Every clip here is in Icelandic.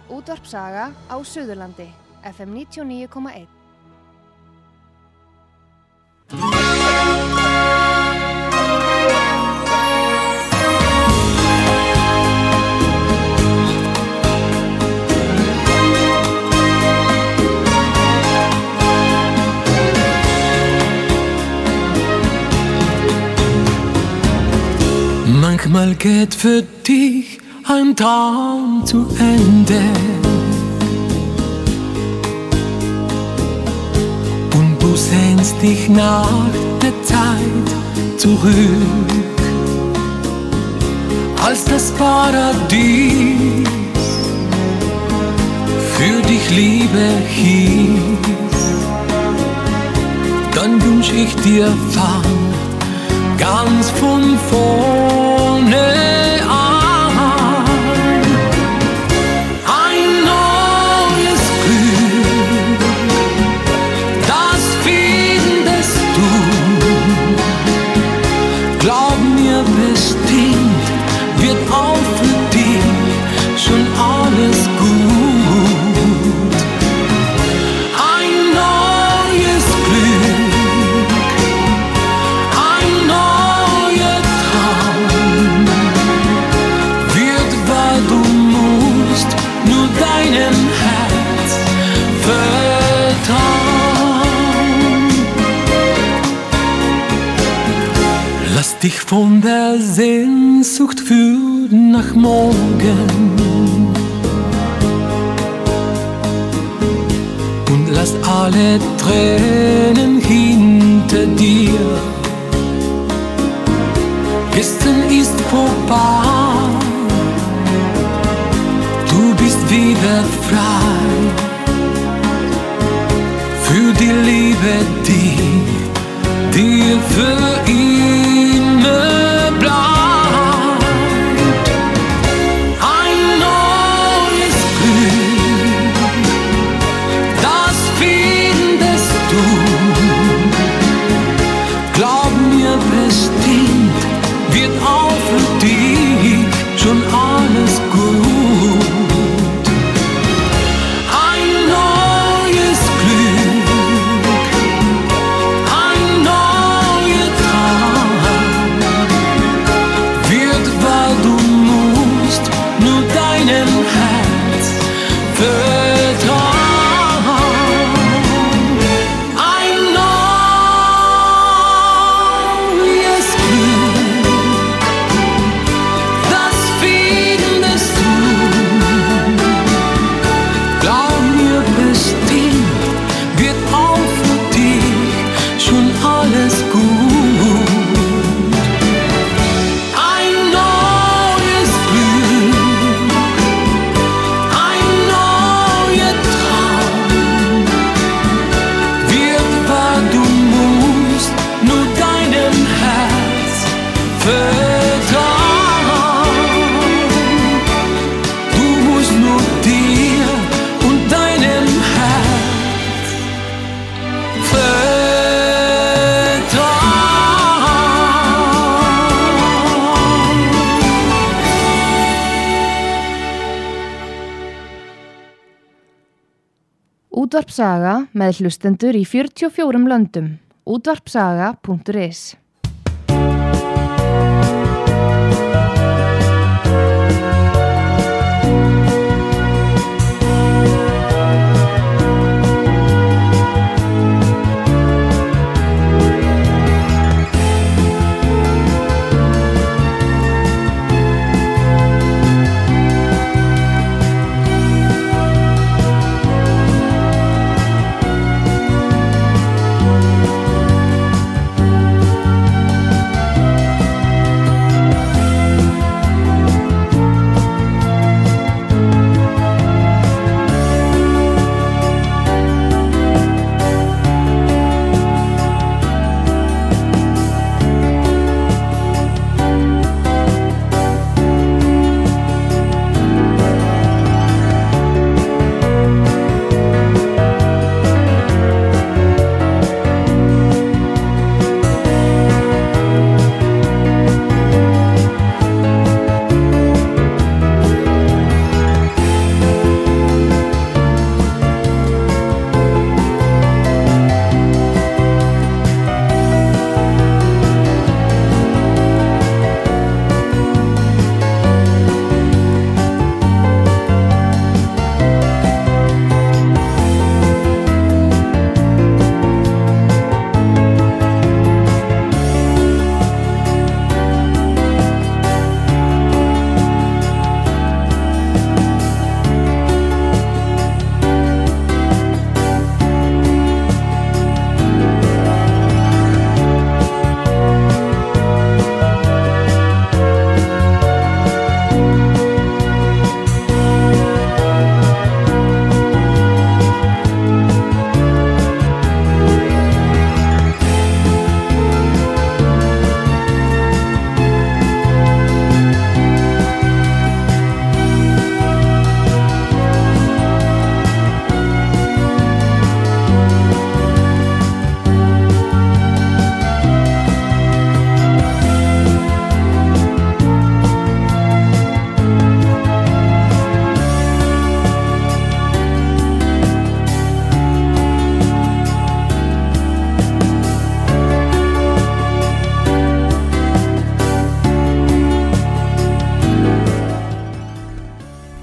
Útvarpsaga á Suðurlandi, FM 99,1. Manchmal geht für dich ein Traum zu Ende und du sehnst dich nach der Zeit zurück, als das Paradies für dich Liebe hieß. Dann wünsch ich dir fang ganz von vorne an. Ein neues Glück, das findest du. Glaub mir, bestimmt wird auch für dich schon alles gut. Ein neues Glück, ein neuer Traum wird, weil du musst nur deinem Herz vertrauen. Lass dich von der Sehnsucht führen nach morgen und lass alle Tränen hinter dir. Gestern ist vorbei, du bist wieder frei für die Liebe, die dir für immer bleibt. Ein neues Glück, das findest du. Glaub mir, bestimmt wird auch für dich schon alles gut. Ein neues Glück, ein neuer Traum wird, weil du musst nur deinem Herz vertrauen. Ein neues Glück, das findest du. Glaub mir, bestimmt wird auch für dich schon alles gut. Ein neues Glück, ein neuer Traum wird, weil du musst nur deinem Herz vertrauen. Du musst nur dir und deinem Herz Útvarpsaga með hlustendur í 44 löndum. Útvarpsaga.is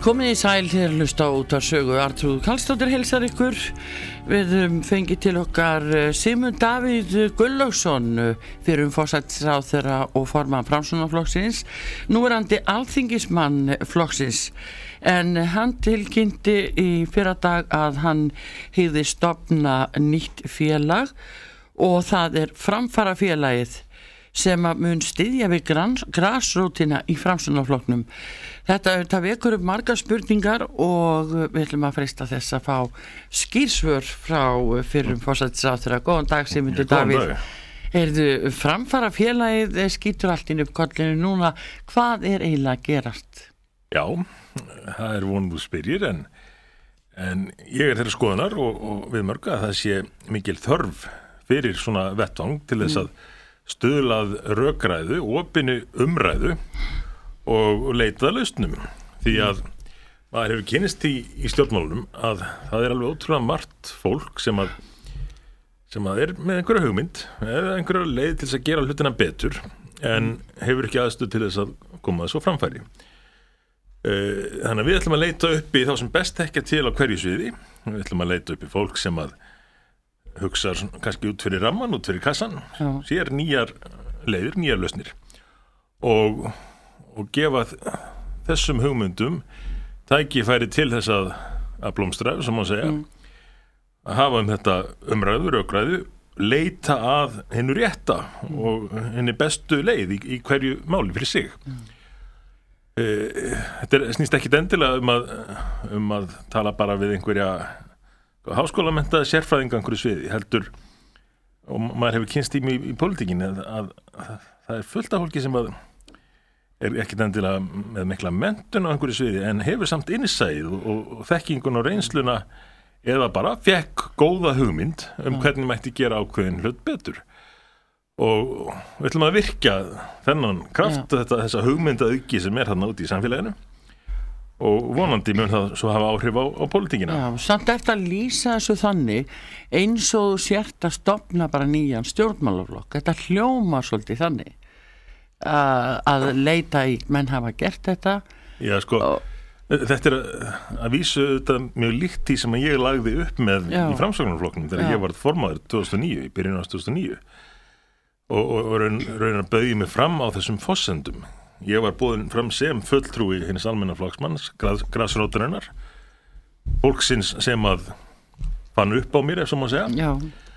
Komið í sæl hér hlusta út af sögu Arnþrúður Karlsdóttir heilsar ykkur. Við fengið til okkar Sigmund Davíð Gunnlaugsson fyrir forsætisráðherra og formann Framsóknarflokksins, núverandi alþingismann flokksins. En hann tilkynnti í fyrradag að hann hygði stofna nýtt félag og það Framfarafélagið sem að mun styðja við grasrótina í Framsóknarflokknum. Þetta vekur upp margar spurningar og við ætlum að freista þess að fá skýrsvör frá fyrrum forsætisráðherra. Góðan dag, Sigmundur Davíð. Framfarafélagið skýtur allt inn upp kollinu núna. Hvað eiginlega að gerast? Já, það von þú spyrjir en ég þeirra skoðunar og við mörg að það sé mikil þörf fyrir svona vettvang til þess að stuðlað rökræðu, opinu umræðu og leitað lausnum. Því að maður hefur kynnist í stjórnmálunum að það alveg ótrúlega margt fólk sem að með einhverja hugmynd eða einhverja leið til þess að gera hlutina betur en hefur ekki aðstöð til þess að koma þessu á framfæri. Þannig að við ætlum að leita upp í þá sem best þekkja til á hverju sviði. Við ætlum að leita upp í fólk sem að hugsa kannski út fyrir ramman, út fyrir kassan, sér nýjar leiðir, nýjar lausnir og gefa þessum hugmyndum tækifæri til þess að blómstra, sem má segja, að hafa þetta umræðu, rökræðu, leita að hinnu rétta og henni bestu leið í hverju máli fyrir sig. Þetta snýst ekki endilega um að tala bara við einhverja háskólamenntaða sérfræðinga einhverju sviði, heldur, og maður hefur kynst í pólitíkinni að það fullt af fólki sem að ekki endilega með mikla menntun á einhverju sviði en hefur samt innsæð og þekkingun og reynsluna eða bara fekk góða hugmynd hvernig mætti gera ákveðin hlut betur. Og við ætlum að virkja þennan kraft, þessa hugmyndaauki sem þarna úti í samfélaginu og vonandi mun það svo hafa áhrif á pólitíkina. Já, samt eftir að lýsa þessu þannig eins og sért að stofna bara nýjan stjórnmálaflokk. Þetta hljóma svolítið þannig að leita í menn hafa gert þetta. Já, sko, þetta að vísu þetta mjög líkt því sem ég lagði upp með í Framsóknarflokknum þegar ég var formaður 2009, í byrjun á 2009 og raun að bauði mig fram á þessum forsendum. Ég var boðin fram sem fulltrúi hins almenna flokksmanns, grasrótarinnar, fólksins sem að fann upp á mér, ef svo má segja. Já.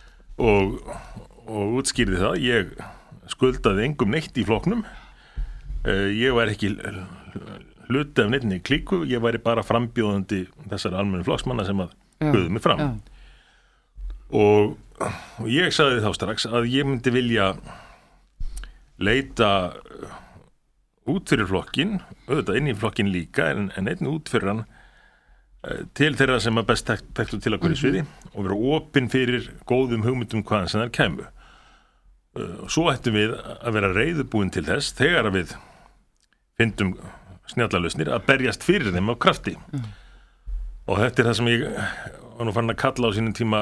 Og útskýrði það, ég skuldaði engum neitt í flokknum, ég var ekki hluti af neittni klíku, ég væri bara frambjóðandi þessar almenna flokksmanna sem að bauðu mig fram. Og ég sagði þá strax að ég myndi vilja leita út fyrir flokkin, auðvitað inn í flokkin líka en einn út fyrir hann til þeirra sem að best þekktu til að hverju sviði og vera opinn fyrir góðum hugmyndum hvaðan sem þær kæmu. Svo ættum við að vera reiðubúin til þess þegar að við fyndum snjallalausnir að berjast fyrir þeim á krafti. Og þetta það sem ég var nú farin að kalla á sínum tíma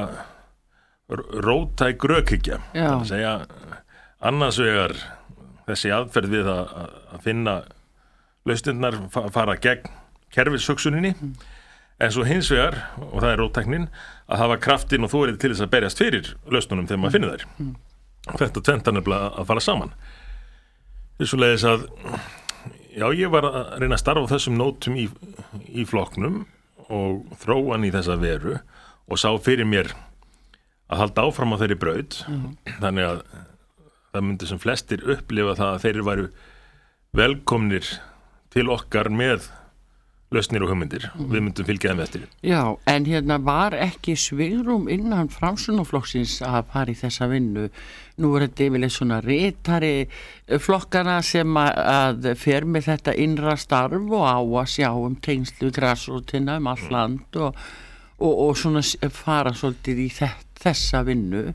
róttæk rökhyggja. Það að segja annars vegar þessi aðferð við að finna lausnirnar fara gegn kerfishugsuninni en svo hins vegar, og það róttæknin, að hafa kraftinn og þorið til þess að berjast fyrir lausnunum þegar maður finnir þær. Þetta tvennt nefnilega að fara saman. Svoleiðis að já, ég var að reyna að starfa á þessum nótum í flokknum og þróan í þessa veru og sá fyrir mér að halda áfram á þeirri braut þannig að það myndi sem flestir upplifa það að þeir væru velkomnir til okkar með lausnir og hugmyndir og við myndum fylgja þeim eftir. Já, en var ekki svigrúm innan Framsóknarflokksins að fara í þessa vinnu? Nú þetta yfirleitt svona ritari flokkana sem að fer með þetta innra starf og á að sjá tengslu grasrótina all land og svona fara svolítið í þessa vinnu.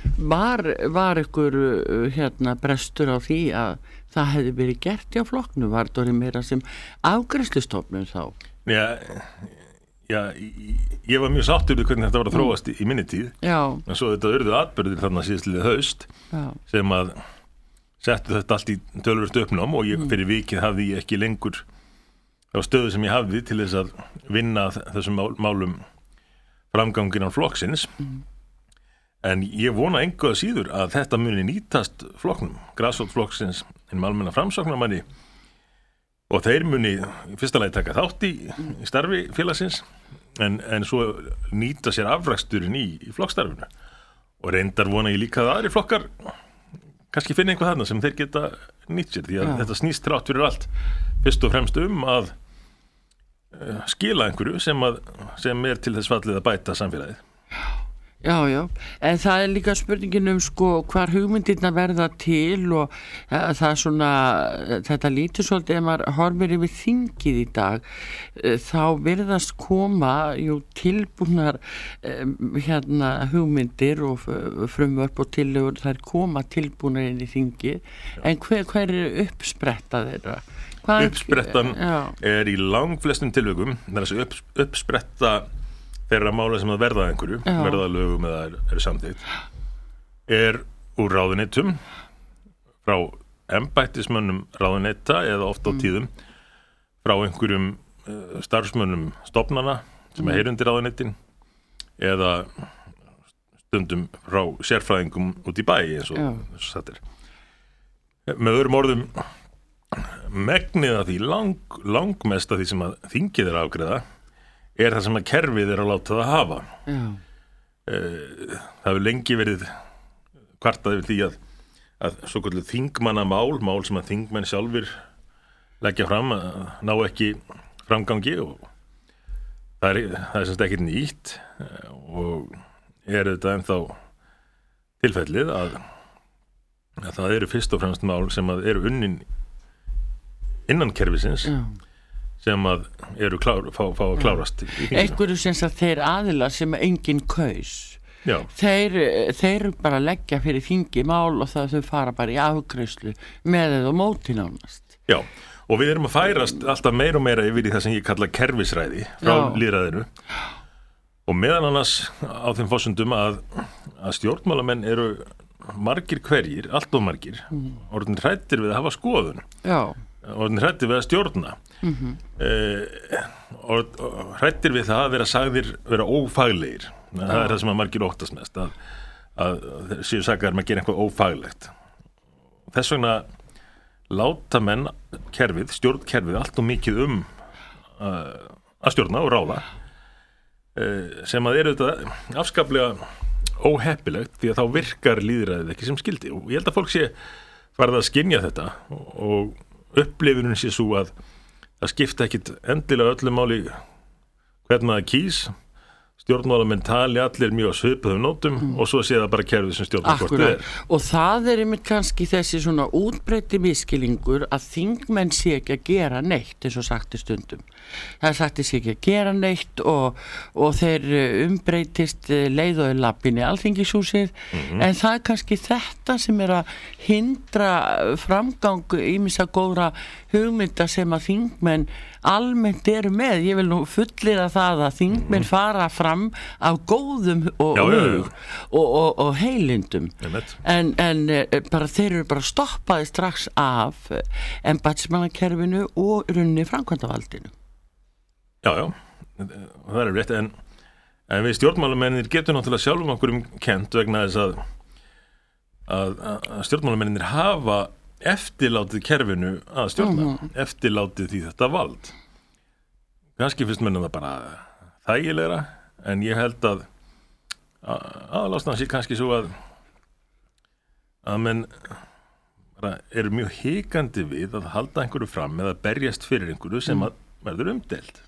Var ykkur brestur á því að það hefði verið gert hjá flokknu? Var þetta meira sem afgreiðslustofnun þá? Já, ég var mjög sáttur við hvernig þetta var að þróast í minni tíð. Já. En svo þetta urðu atburðir þarna síðastliðið haust sem að settu þetta allt í töluvert uppnám og ég fyrir vikið hafði ég ekki lengur stöðu sem ég hafði til þess að vinna þessum málum framganginn á flokksins en ég vona engu að síður að þetta muni nýtast flokknum, grasrótflokksins hinum almenna framsóknarmanni og þeir muni í fyrsta lagi taka þátt í starfi félagsins en svo nýta sér afraksturinn í flokkstarfinu og reyndar vona ég líka að aðri flokkar kannski finna eitthvað þarna sem þeir geta nýtt sér því að þetta snýst þrátt fyrir allt fyrst og fremst að skila einhverju sem til þess fallið að bæta samfélagið. Já, en það líka spurningin sko hvar hugmyndirnar verða til og það svona, þetta lítur svolítið ef maður horfir yfir þingið í dag, þá virðast koma tilbúnar hugmyndir og frumvörp og tillögur, þær koma tilbúnar inn í þingið, en hver er uppspretta þeirra? Uppsprettan er í langflestum tilvikum, það er þessi uppspretta þeirra mála sem að verða einhverju, verða lögum eða eru samþykkt, er úr ráðuneytum, frá embættismönnum ráðuneyta eða oft á tíðum, frá einhverjum starfsmönnum stofnana sem heyra undir ráðuneytin eða stundum frá sérfræðingum út í bæ eins og þetta er. Með öðrum orðum, megnið af því langmest af því sem að þingið er afgreiða er það sem að kerfið er að láta það hafa. Það hefur lengi verið kvartað yfir því að svo kallað þingmannamál, mál sem að þingmenn sjálfir leggja fram, ná ekki framgangi og það er semst ekkert nýtt og er þetta ennþá tilfellið að það eru fyrst og fremst mál sem að eru unnin innan kerfisins sem að eru fá að klárast einhverju sem að þeir aðilar sem enginn kaus þeir bara leggja fyrir þingi mál og það þau fara bara í afgreiðslu með eða móti nánast. Já, og við erum að færast alltaf meira og meira yfir í það sem ég kalla kerfisræði frá lýðræðinu og meðan annars á þeim forsendum að stjórnmálamenn eru margir hverjir, allt of margir orðin hræddir við að hafa skoðun orðin hræddir við að stjórna og hræddir við það að vera sagðir vera ófaglegir það er það sem að margir óttast mest að séu sagðar með að gera eitthvað ófaglegt þess vegna láta menn kerfið, stjórnkerfið allt og mikið að stjórna og ráða sem að eru þetta afskaplega óheppilegt því að þá virkar lýðræðið ekki sem skildi og ég held að fólk sé farið að skynja þetta og upplifunin sé svo að það skipta ekkit endilega öllu máli hvernig það kýs stjórnmálamenn tali allir mjög á svipuðum nótum og svo sé það bara kerfið sem stjórnar hvort það er. Og það er einmitt kannski þessi svona útbreiddi misskilningur að þingmenn sé ekki að gera neitt eins og sagt í stundum. Það er sagt sé ekki að gera neitt og þeir umbreytist leið og lappin í Alþingishúsið en það er kannski þetta sem er að hindra framgang ýmissa góðra hugmynda sem að þingmenn almennt eru með. Ég vil nú fullyrða það að þingmenn fara fram af góðum og heilindum en bara þeir eru bara stoppaði strax af embættismannakerfinu og runni framkvæmdavaldinu. Já, það er rétt en við stjórnmálamennir getum náttúrulega sjálfum okkur kennt vegna þess að stjórnmálamennir hafa eftirlátið kerfinu að stjórna eftirlátið því þetta vald kannski fyrst mennum það bara þægilegra en ég held að aðalástan sé kannski svo að menn eru mjög hikandi við að halda einhverju fram eða berjast fyrir einhverju sem að verður umdeilt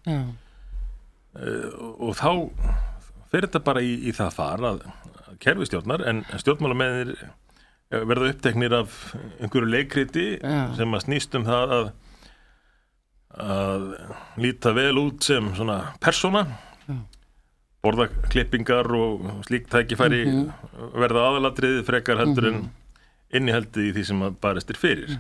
og þá fer þetta bara í það far að kerfistjórnar en stjórnmálamennir verða uppteknir af einhverju leikriti sem að snýst það að líta vel út sem svona persóna borðaklippingar og slíkt tækifæri verða aðalatriði frekar heldur en innihaldið í því sem að barist fyrir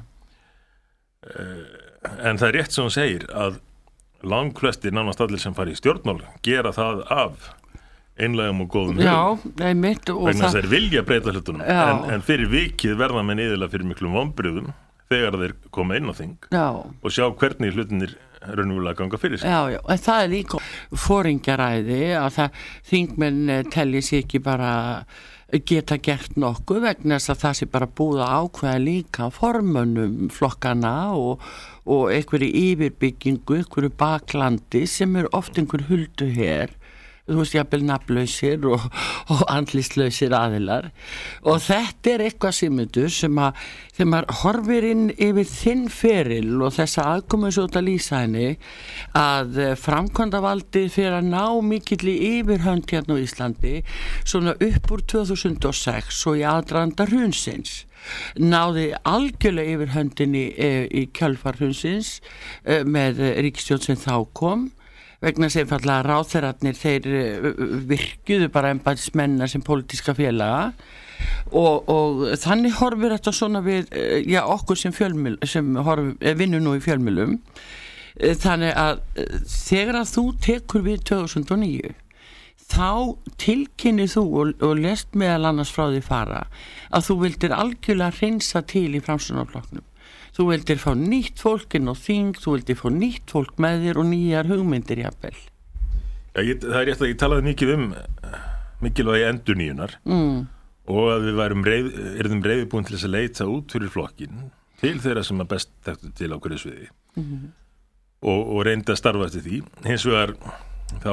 en það er rétt sem hún segir að langflestir nánast allir sem fara í stjórnmál gera það af einlægum og góðum einmitt vegna þess að þeir vilja breyta hlutunum en fyrir vikið verða menn yðurlega fyrir miklum vonbrigðum þegar þeir koma inn á þing og sjá hvernig hlutinir raunverulega ganga fyrir sig. Já, en það líka foringjaræði að það þingmenn telji sig ekki bara geta gert nokkuð vegna þess að það sé bara búið að ákveða líka formönnum flokkana og einhverju yfirbyggingu, einhverju baklandi sem oft einhver huldu hér, þú veist, jafnvel nafnlausir og andlýslausir aðilar og þetta eitthvað Sigmundur sem þegar maður horfir inn yfir þinn feril og þessa aðkomu svo að lýsa henni að framkvæmdavaldið fyrir að ná mikill í yfirhönd hérna á Íslandi svona upp úr 2006 og í aðdraganda hrunsins náði algjörlega yfirhöndinni í kjölfar hrunsins með ríkisstjórn sem þá kom vegna sem fallega ráðherrarnir þeir virkuðu bara embættismennina sem pólitíska félaga og þannig horfir þetta svona við okkur sem vinnur nú í fjölmiðlum þannig að þegar að þú tekur við 2009 þá tilkynnir þú og lest meðal annars frá því fara að þú vildir algjörlega hreinsa til í Framsóknarflokknum. Þú vildir fá nýtt fólk inn á þing, þú vildir fá nýtt fólk með þér og nýjar hugmyndir jafnvel. Já, það rétt að ég talaði mikið mikilvægi endurnýjunar og að við yrðum reiðubúin til þess að leita út fyrir flokkin til þeirra sem að best þekktu til á hverju sviði og reyndi að starfa eftir því. Hins vegar þá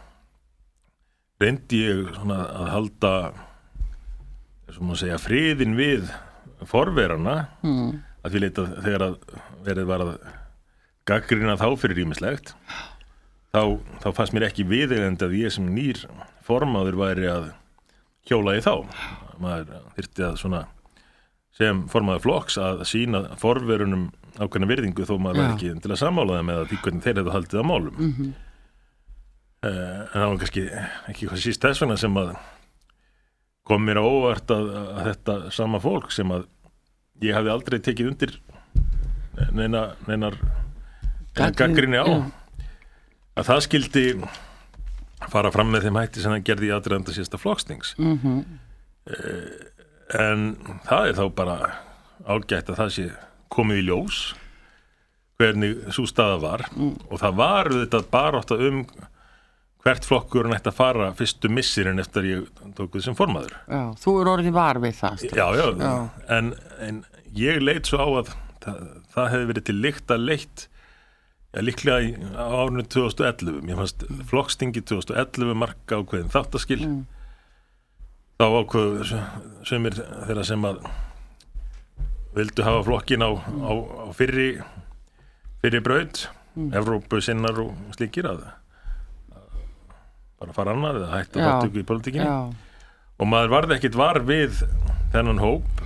reyndi ég svona að halda sem að segja friðin við forverana að við leita þegar að verið var að gagnrýna þá fyrir ýmislegt þá fannst mér ekki viðeigandi að ég sem nýr formaður væri að hjóla í þá maður þyrfti að svona sem formaður flokks að sína forverunum ákveðna virðingu þó maður var ekki til að sammála það með að því hvernig þeir hefðu haldið á málum en það var kannski ekki hvað síst þess vegna sem að kom mér á óvart að þetta sama fólk sem að ég hafði aldrei tekið undir neinar gagnrýni á að það skildi fara fram með þeim hætti sem það gerði í aðdraganda síðasta flokksþings en það þá bara ágætt að það sé komið í ljós hvernig sú staða var og það var þetta barátta hvert flokkur nætti að fara fyrstu missirinn eftir ég tók við sem formaður. Já, þú orðið var við það. Já. En ég leit svo á að það hefði verið til lykta leitt líklega á árinu 2011. Mér fannst flokkstingi 2011 marka ákveðin þáttaskil. Þá ákveðu sumir þeirra sem að vildu hafa flokkin á fyrri braut, Evrópusinnar og slíkir bara fara annað eða hætta þáttöku í pólitíkinni og maður varði ekkit var við þennan hóp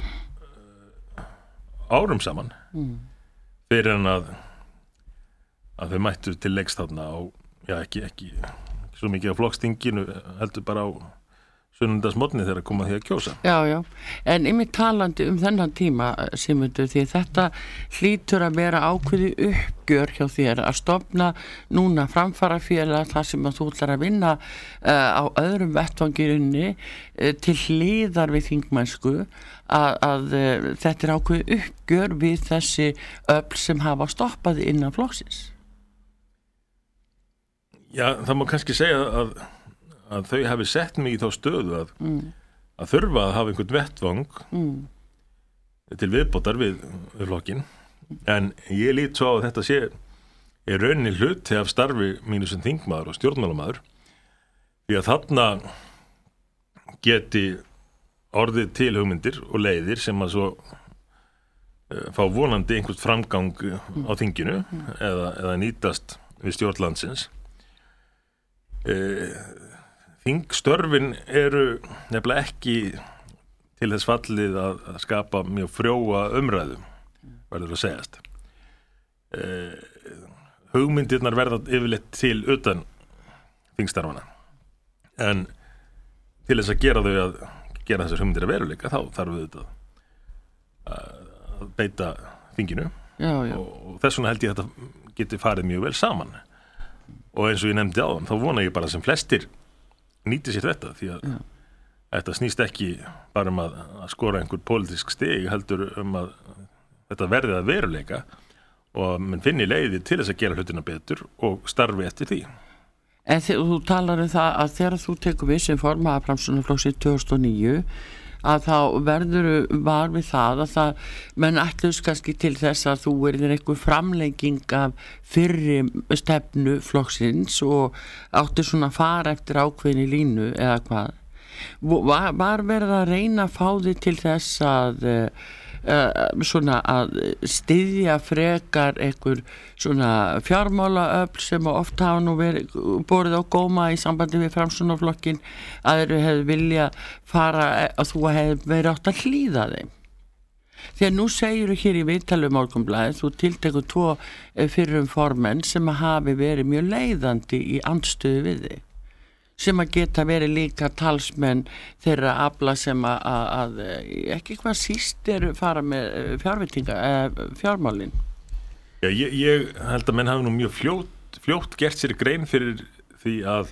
árum saman fyrir en að þau mættu til leiks þarna og ekki svo mikið á flokkstinginu heldur bara á sunnundagsmorgni þegar koma því að kjósa. Já, en einmitt talandi þennan tíma Sigmundur því þetta hlýtur að vera ákveði uppgjör hjá þér að stofna núna framfarafélag þar sem að þú ætlar að vinna á öðrum vettvangirinni til hliðar við þingmennsku að þetta er ákveði uppgjör við þessi öfl sem hafa stoppað innan flokksins. Já, það má kannski segja að þau hafi sett mig í þá stöðu að þurfa að hafa einhvern vettvang til viðbótar við flokkin en ég lít svo á að þetta sé rauninni hluti af starfi mínu sem þingmaður og stjórnmálamaður því að þarna geti orðið til hugmyndir og leiðir sem að svo fá vonandi einhvert framgang á þinginu eða nýtast við stjórnlandsins Þingstörfin eru nefnilega ekki til þess fallið að skapa mjög frjóa umræðu, verður að segjast. Hugmyndirnar verða yfirleitt til utan þingstarfana. En til þess að gera þessar hugmyndir að veruleika, þá þarf við þetta að beita þinginu. Já. Og þess vegna held ég að þetta geti farið mjög vel saman. Og eins og ég nefndi áðan, þá vona ég bara sem flestir nýti sér þetta því að þetta snýst ekki bara að skora einhver pólitísk stig heldur að þetta verði að veruleika og menn finni leiði til þess að gera hlutina betur og starfi eftir því. En þú talar það að þegar þú tekur við sem formaður Framsóknarflokksins 2009 að þá verður var við það að það menn ætluðs kannski til þess að þú verður einhver framlenging af fyrri stefnu flokksins og áttu svona fara eftir ákveðinni línu eða hvað. Var verið að reyna að fá þig til þess að svona að styðja frekar einhver svona fjármálaöfl sem oft hafa nú verið borið á góma í sambandi við Framsóknarflokkin að þeir hefðu vilja fara að þú hefðu verið átt að hlýða þeim. Þegar nú segirðu hér í viðtali Morgunblaðið, þú tiltekur 2 fyrrum formenn sem hafi verið mjög leiðandi í andstöðu við þig, sem að geta verið líka talsmenn þeirra afla sem að ekki hvað síst eru fara með fjármálin. Já, ég held að menn hafi nú mjög fljótt gert sér grein fyrir því að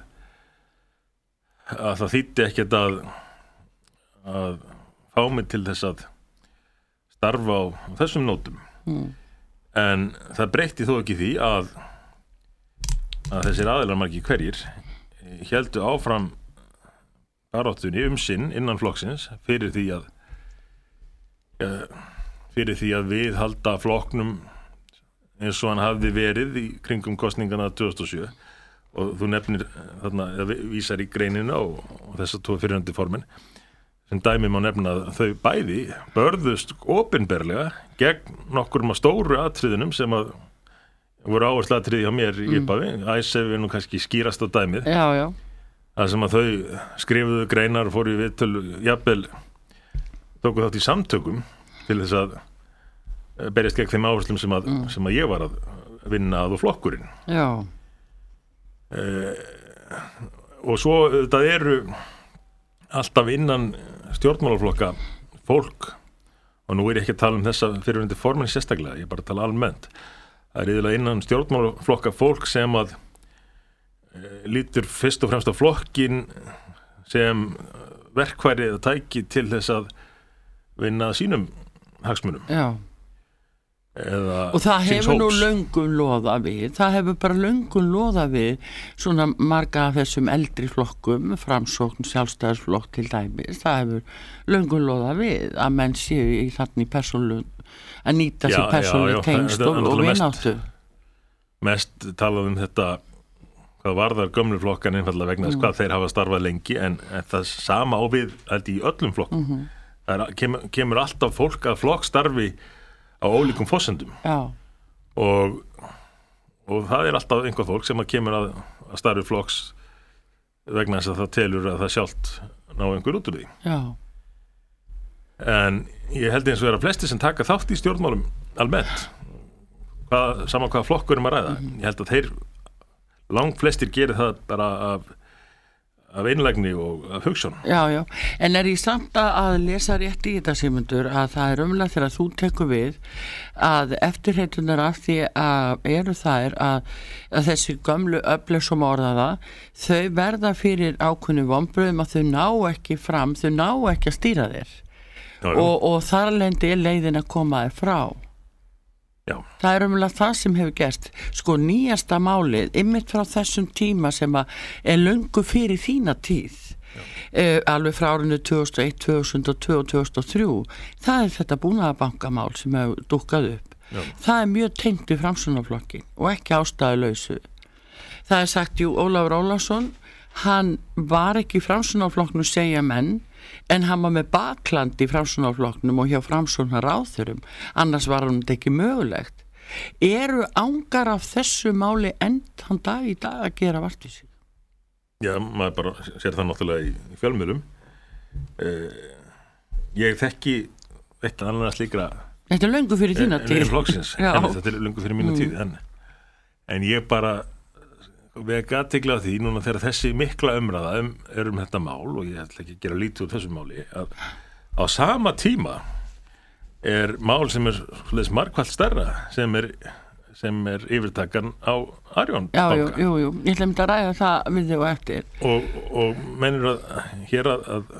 það þýddi ekkert að fá mig til þess að starfa á þessum nótum. En það breytti þó ekki því að þessir aðilar margir hverjir héldu áfram baráttunni sinn innan flokksins fyrir því að við halda flokknum eins og hann hafði verið í kringum kosningana 2007 og þú nefnir þarna, vísar í greinina og þessar 2 fyrrandi formenn sem dæmi má nefna að þau bæði börðust opinberlega gegn nokkurum af stóru atriðunum sem að voru áherslaatriði hjá mér í upphafi. Æsef nú kannski skýrast á dæmið. Já. Það sem að þau skrifuðu greinar og fóru í viðtölu, jafnvel tóku þátt í samtökum til þess að berjast gegn þeim áherslum sem að ég var að vinna að og flokkurinn. Já. Og svo það eru alltaf innan stjórnmálaflokka fólk, og nú ég ekki að tala um þessa fyrrverandi formenn sérstaklega, ég bara tala almennt. Það yfirlega innan stjórnmálaflokka fólk sem að lítur fyrst og fremst á flokkin sem verkfæri eða tæki til þess að vinna sínum hagsmunum. Já. Og það hefur nú löngum loða við, það hefur bara löngum loða við svona marga af þessum eldri flokkum, Framsókn, Sjálfstæðisflokk til dæmis, það hefur löngum loða við að menn séu í þannig persónulegu að nýta sér persónuleg tengsl og vináttu. Mest talað um þetta hvað varðar gömlu flokkan einfallega vegna þess hvað þeir hafa starfað lengi en það sama á við held í öllum flokkum. Það kemur alltaf fólk að flokkstarfi á ólíkum forsendum. Já. Og það alltaf einhver fólk sem að kemur að starfi flokks vegna þess að það telur að það sjálft ná einhver út úr því. Já. En ég held eins og að flesti sem taka þátt í stjórnmálum almennt, sama hvaða flokkur að ræða, ég held að þeir langflestir gerir það bara af einlægni og af hugsjón. Já, en ég samt að lesa rétt í þetta, Sigmundur, að það umlega þegar þú tekur við að eftirheitunar af því að eru þær að þessi gömlu öflug sem orðaða, þau verða fyrir ákveðnum vonbrigðum að þau ná ekki fram, þau ná ekki að stýra þér. Og þar lendi leiðin að koma þér frá. Já. Það umlega það sem hefur gerst. Sko nýjasta málið, einmitt frá þessum tíma sem að löngu fyrir þína tíð, alveg frá árinu 2001, 2002 og 2003, það þetta búnaðarbankamál sem hefur dúkkað upp. Já. Það mjög tengt við Framsóknarflokkin og ekki ástæðulausu. Það sagt, Ólafur Ólafsson, hann var ekki í Framsóknarflokknum segja menn, en hann var með bakland í Framsóknarflokknum og hjá Framsóknarráðherrum, annars var hann ekki mögulegt. Eru ángar af þessu máli enn þann dag í dag að gera vart við sig? Já, maður bara sér það náttúrulega í fjölmiðlum. Ég þekki ekki annars líkra. Þetta löngu fyrir þína tíð. Þetta löngu fyrir mína tíð, en ég bara vega athygli á því núna þegar þessi mikla umræða þetta mál, og ég ætla ekki að gera lítið úr þessu máli, að á sama tíma mál sem svoleiðis margfalt stærra sem er yfirtakan á Arion banka. Jú, ég ætla að ræða það við þig og eftir. Og mennir hér að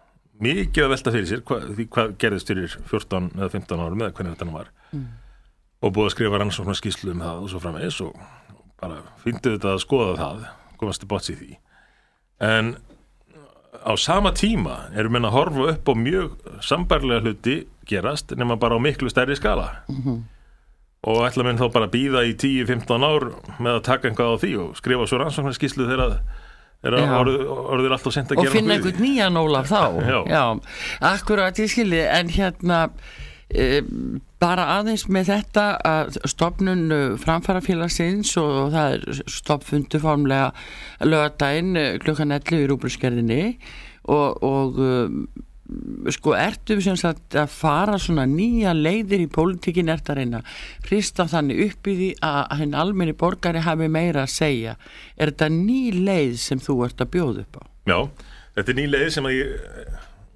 mikið að velta fyrir sér hvað gerðist fyrir 14 eða 15 árum eða hvernig þetta var. og búið að skrifa rannsóknarskýrslu það og svo framvegis og bara fyndu þetta að skoða það, komast til botns í því. En á sama tíma eru menn að horfa upp á mjög sambærilega hluti gerast nema bara á miklu stærri skala. Og ætla menn þá bara bíða í 10-15 ár með að taka einhvað á því og skrifa svo rannsóknarskýrslu þegar orðið alltaf sent að gera og finna einhvern nýjan Ólaf þá. Já, akkurat ég skilji, en bara aðeins með þetta að stofnun framfarafélagsins og það stofnfundu formlega laugardaginn klukkan 11 í Rúbruksgerðinni og sko ertu sem sagt að fara svona nýja leiðir í pólitíkin, ertu að reyna hrista þannig upp í því að hinn almenni borgari hafi meira að segja. Er þetta ný leið sem þú ert að bjóða upp á? Já, þetta ný leið sem að ég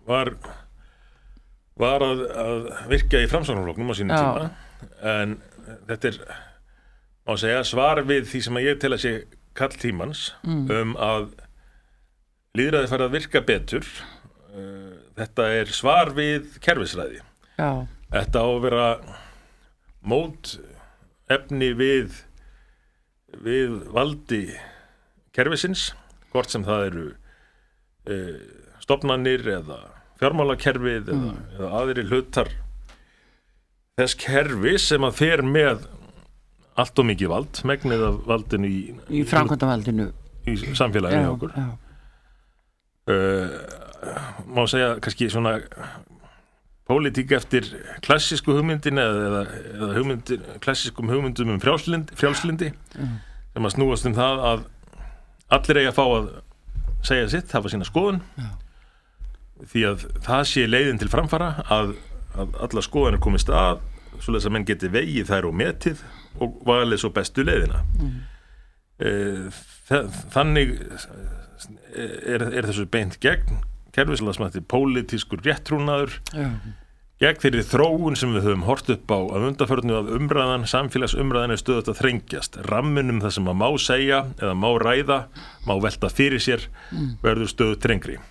var að virka í Framsóknarflokknum á sínum tíma, en þetta má segja svar við því sem að ég tel að sé kall tímans að lýðræði fara að virka betur. Þetta svar við kerfisræði. Já. Þetta á að vera mót efni við valdi kerfisins, hvort sem það eru stofnanir eða fjármálakerfið eða aðrir hlutar þess kerfis sem að fer með allt og mikið vald, megnið af valdinu í framkvæmdavaldinu í samfélaginu okkur. Má segja kannski svona pólitík eftir klassísku hugmyndin eða klassískum hugmyndum frjálslyndi sem að snúast það að allir eigi að fá að segja sitt, hafa sína skoðun því að það sé leiðin til framfara að alla skoðanir komist að svoleiðis að menn geti vegið þær og metið og valið svo bestu leiðina. Þannig þessu beint gegn kerfislega smætti pólitískur réttrúnaður gegn þeirri þróun sem við höfum hort upp á að undanförnu að umræðan, samfélagsumræðan stöðugt að þrengjast. Rammunum það sem að má segja eða má ræða, má velta fyrir sér verður stöðugt þrengri.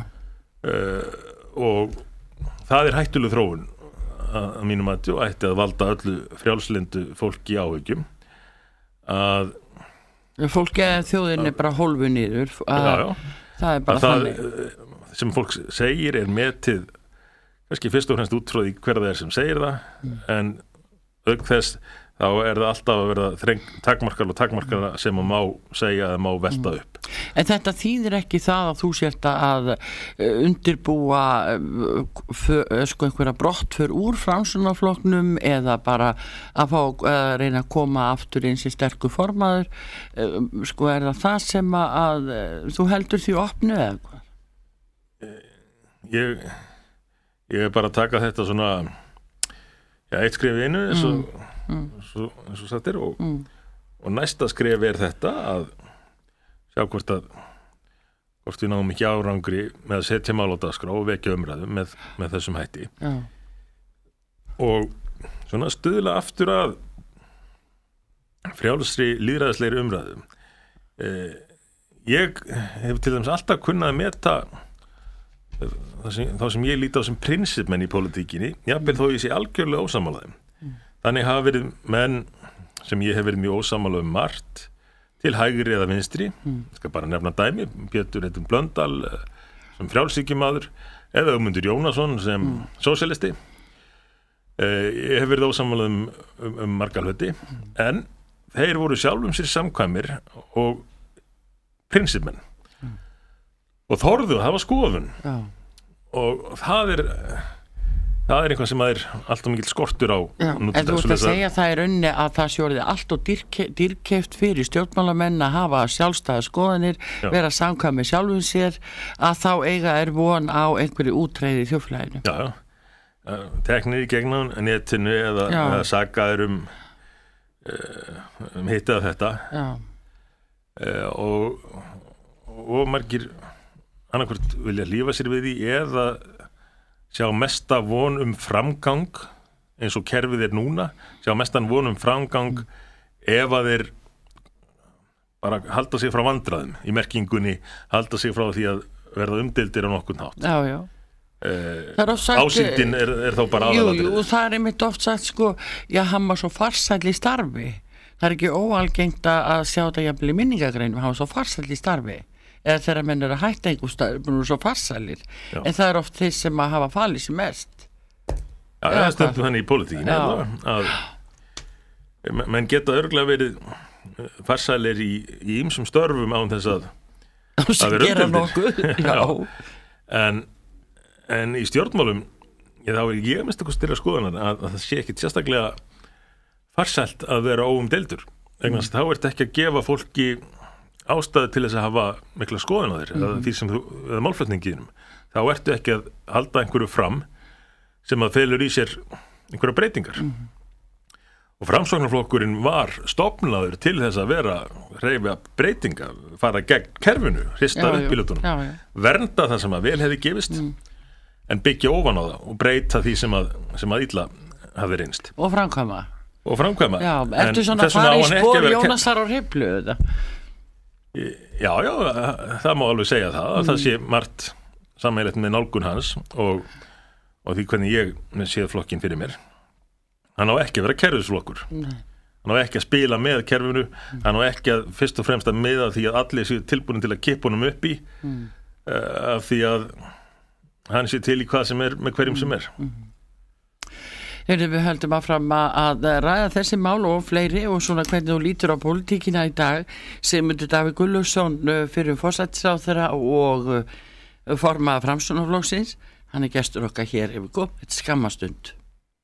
Og það hættuleg þróun að mínum mati og ætti að valda öllu frjálslyndu fólki áhyggjum að fólki að þjóðin bara hólfu niður það bara þannig sem fólk segir metið kannski fyrst og fremst út frá því hver það sem segir það en auk þess þá það alltaf að verða takmarkara sem að má segja eða má velta upp. En þetta þýðir ekki það að þú sért að undirbúa einhverja brottför úr Framsóknarflokknum eða bara að reyna að koma aftur eins í sterku formaður það sem að þú heldur því opnu eða hvað? Ég bara að taka þetta svona eitt skref í einu eins og sagt og næsta skref þetta að sjá hvort við náum ekki árangri með að setja mál á dagskrá og vekja umræðu með þessum hætti og svona stuðla aftur að frjálsri lýðræðislegri umræðu. Ég hef til dæmis alltaf kunnað að meta þá sem ég líti á sem prinsipmenn í pólitíkinni, jafnvel þó ég sé algjörlega ósammálaðum. Þannig hafa verið menn sem ég hef verið mjög ósammála margt til hægri eða vinstri. Ég skal bara nefna dæmi, Pétur Heitinn Blöndal sem frjálshyggjumaður eða Ögmundur Jónasson sem sósíalisti. Ég hef verið ósammála marga hluti, en þeir voru sjálfum sér samkvæmir og prinsipmenn. Og þorðu að hafa skoðun og það eitthvað sem alltaf mikill skortur á en þú ert að segja það raunni að það sé orðið allt og dýrkeypt fyrir stjórnmálamenn að hafa sjálfstæða skoðanir, vera samkvæmir sjálfum sér að þá eiga von á einhverju útreiði í þjóðfélaginu. Teknir í gegnum netinu eða sakaður hitta þetta og margir annarkvort vilja lífa sér við því eða sjá mesta von framgang eins og kerfið núna, sjá mestan von framgang ef að þeir bara halda sig frá vandræðum í merkingunni, halda sig frá því að verða umdeildir á nokkurn hátt. ásýndin er þá bara aðalatrið. Jú, það er einmitt oft sagt sko, já, hann var svo farsæll í starfi. Það er ekki óalgengt að sjá þetta jafnvel í minningagreinum, hann var svo farsæll í starfi. Eða þegar menn eru að hætta einhver starf, menn eru svo farsælir. Já. En það er oft þeir sem að hafa falið sér mest. Já, það stundum þannig í pólitíkinni að menn geta örugglega verið farsælir í ýmsum störfum án þess að vera umdeildir. En í stjórnmálum, þá er ég mest eitthvað styrra skoðan að það sé ekkit sérstaklega farsælt að vera óumdeildur. Þá ert ekki að gefa fólki ástæðu til þess að hafa mikla skoðun á þér, eða málflutninginum. Þá ertu ekki að halda einhverju fram sem að felur í sér einhverja breytingar. Og Framsóknarflokkurinn var stofnaður til þess að hreyfa breytinga, fara gegn kerfinu, hrista upp í hlutunum, vernda það sem að vel hefði gefist, en byggja ofan á það og breyta því sem að illa hafi reynst. Og framkvæma. Já, ertu svona að fara í spór Jónasar á Hriflu þetta? Já, það má alveg segja það, að það sé margt sameiginlegt með nálgun hans og því hvernig ég séð flokkinn fyrir mér. Hann á ekki að vera kerfisflokkur. Hann á ekki að spila með kerfinu, hann á ekki að fyrst og fremst að miða því að allir séu tilbúin til að kippa honum upp í af því að hann sé til í hvað sem er með hverjum sem er. Við höldum áfram að ræða þessi mál og fleiri og svona hvernig þú lítur á pólitíkina í dag. Sigmundur Davíð Gunnlaugsson fyrir forsætisráðherra og formaður Framsóknarflokksins. Hann er gestur okkar hér yfir komið skammastund.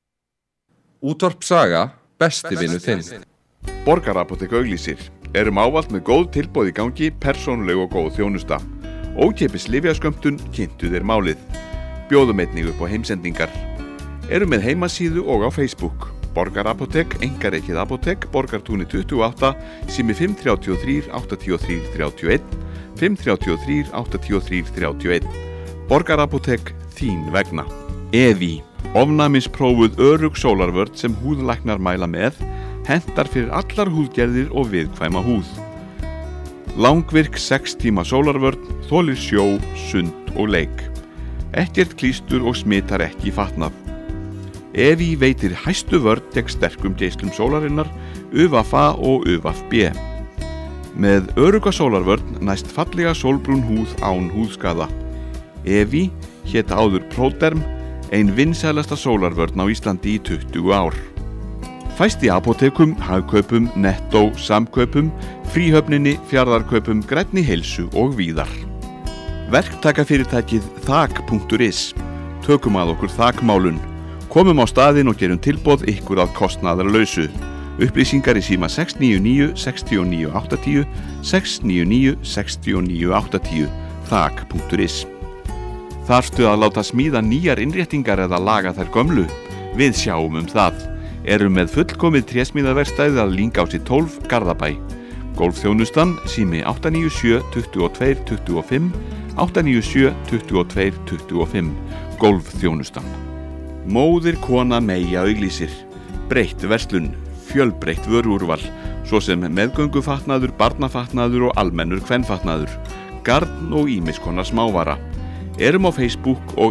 Útvarp Saga, besti vinur þinn. Borgarapótek auglýsir. Erum ávallt með góð tilboð í gangi, persónuleg og góð þjónusta. Ókeypis lyfjaskömmtun, kynntu þér málið. Bjóðum einnig upp á heimsendingar. Erum með heimasíðu og á Facebook. Borgarapótek, einkarekið apótek, Borgartúni 28, sími 533 83 31, 533 83 31. Borgarapótek, þín vegna. Evi, ofnæmisprófuð örugg sólarvörn sem húðlæknar mæla með, hentar fyrir allar húðgerðir og viðkvæma húð. Langvirk 6 tíma sólarvörn, þolir sjó, sund og leik. Ekkert klístur og smitar ekki fatnað. Evi veitir hæstu vörn gegn sterkum geislum sólarinnar, UVA og UVB. Með örugga sólarvörn næst fallega sólbrún húð án húðskaða. Evi hét áður Proderm, ein vinsælasta sólarvörn á Íslandi í 20 ár. Fæst í apótekum, hagkaupum, Netto, Samkaupum, Fríhöfninni, Fjarðarkaupum, Grænni heilsu og víðar. Verktakafyrirtækið Þak.is. Tökum að okkur þakmálun. Komum á staðinn og gerum tilboð ykkur að kostnaðarlausu. Upplýsingar í síma 699 69 80 699 69 80 Þak.is. Þarftu að láta smíða nýjar innréttingar eða laga þær gömlu? Við sjáum það. Erum með fullkomið trésmíðaverkstæði að Lyngási 12 Garðabæ. Golfþjónustan sími 897 22 25 897 22 25. Golfþjónustan. Móðir kona Meyja auglýsir. Breytt verslun, fjölbreytt vöruúrval, svo sem meðgöngufatnaður, barnafatnaður og almennur kvenfatnaður, garn og ýmiss konar smávara. Erum á Facebook og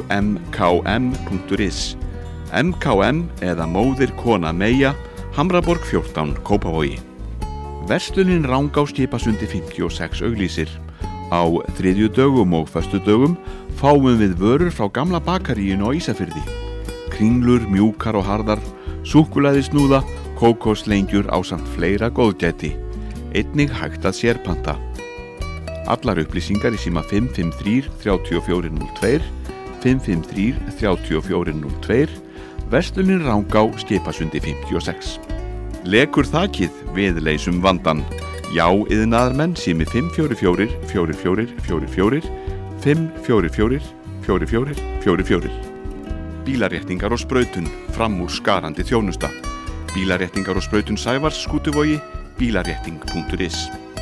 mkm.is. MKM eða Móðir kona Meyja, Hamraborg 14, Kópavogi. Verslunin Rangá Skipasundi 56 auglýsir. Á þriðjudögum og föstudögum fáum við vörur frá gamla bakaríinu á Ísafirði. Kringlur, mjúkar og harðar, súkkulaðisnúða, kókoslengjur ásamt fleira góðgæti. Einnig hægt að sérpanta. Allar upplýsingar í síma 553 3402, 553 3402, verslunin Rangá Skipasundi 56. Lekur þakið, við leysum vandan. Já, iðnaðarmenn sími 544 44 44, 544 44 44. Bílaréttingar og sprautun, fram úr skarandi þjónusta. Bílaréttingar og sprautun Sævars, Skútuvogi, bílarétting.is.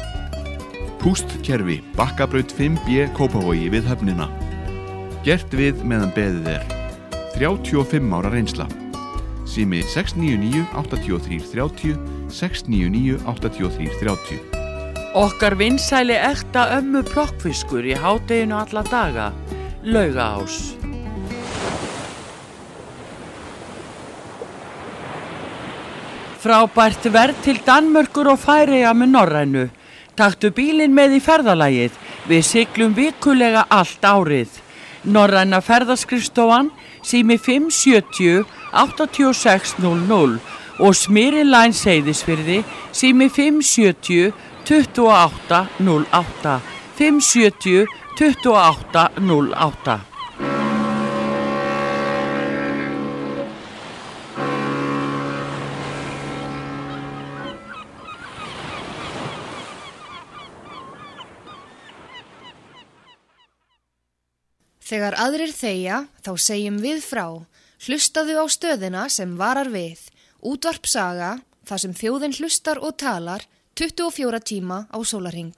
Pústkerfi, Bakkabraut 5B, Kópavogi við höfnina. Gert við meðan beðið er. 35 ára reynsla. Sími 699 83 30, 699 83 30. Okkar vinsæli ekta ömmu plokkfiskur í hádeginu alla daga. Laugaás. Frábært verð til Danmörkur og Færeyja með Norrænu. Taktu bílinn með í ferðalagið. Við siglum vikulega allt árið. Norræna ferðaskrifstofan, sími 570 8600 og Smyri Line Seyðisfirði, sími 570 2808. 570 2808. Þegar aðrir þegja, þá segjum við frá. Hlustaðu á stöðina sem varar við. Útvarp Saga, þar sem þjóðin hlustar og talar 24 tíma á sólarhring.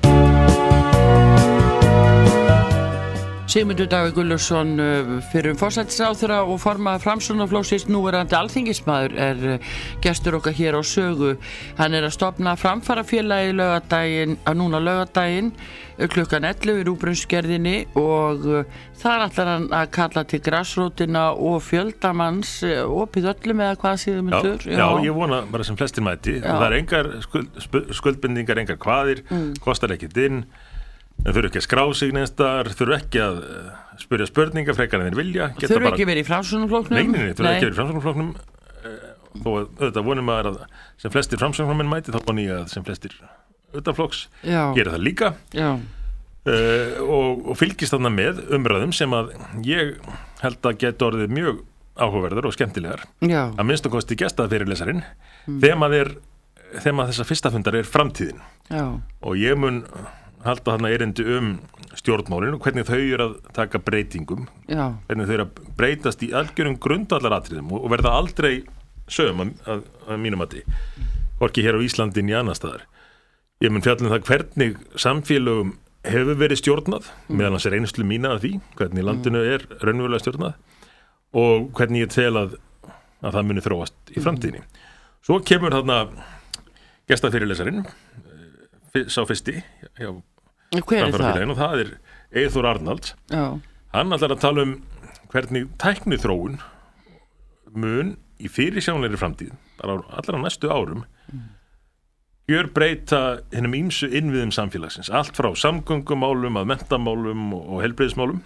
Sigmundur Davíð Gunnlaugsson, fyrir forsætisráðherra og formaður Framsóknarflokksins, núverandi alþingismaður, gestur okkar hér á Sögu. Hann að stofna framfarafélagi laugardaginn klukkan 11 í Rúbrunsgerðinni og þar ætlar hann að kalla til grasrótina og fjöldamanns opið öllum eða hvað síðan myndur. Já, ég vona bara sem flestir mæti. Það engar skuldbindingar, engar kvaðir, kostar ekkert inn. Það þurfi ekki að skrá sig neinstar, þurfi ekki að spyrja spurningar frekar en þeir vilja. Þurfi ekki verið í Framsóknarflokknum? Nei, þurfi ekki verið í Framsóknarflokknum. Þó auðvitað vonum maður að sem flestir Framsóknarmenn mæti, þá voni ég að sem flestir utanflokks gera það líka. Og fylgist þarna með umræðum sem að ég held að geta orðið mjög áhugaverðar og skemmtilegar. Að minnst og kosti gestaðfyrirlesarin. Þema þessa fyrsta fundar framtíðin. Og ég mun halda þarna erindi stjórnmálin og hvernig þau að taka breytingum, hvernig þau að breytast í algjörum grundvallaratriðum og verða aldrei sögum að mínum mati, hvorki hér á Íslandi né annars staðar. Ég mun fjalla það hvernig samfélögum hefur verið stjórnað, meðan hans reynslu mína af því, hvernig landinu raunverulega stjórnað og hvernig ég tel að það muni þróast í framtíðinni. Svo kemur þarna gestafyrirlesarinn, sá fyrsti hjá framfarafélaginu, og það Eyþór Arnalds. Hann ætlar að tala hvernig tækniþróun mun í fyrirsjáanlegri framtíð, bara allra næstu árum, gjörbreyta hinum ýmsu innviðum samfélagsins, allt frá samgöngumálum að menntamálum og heilbrigðismálum,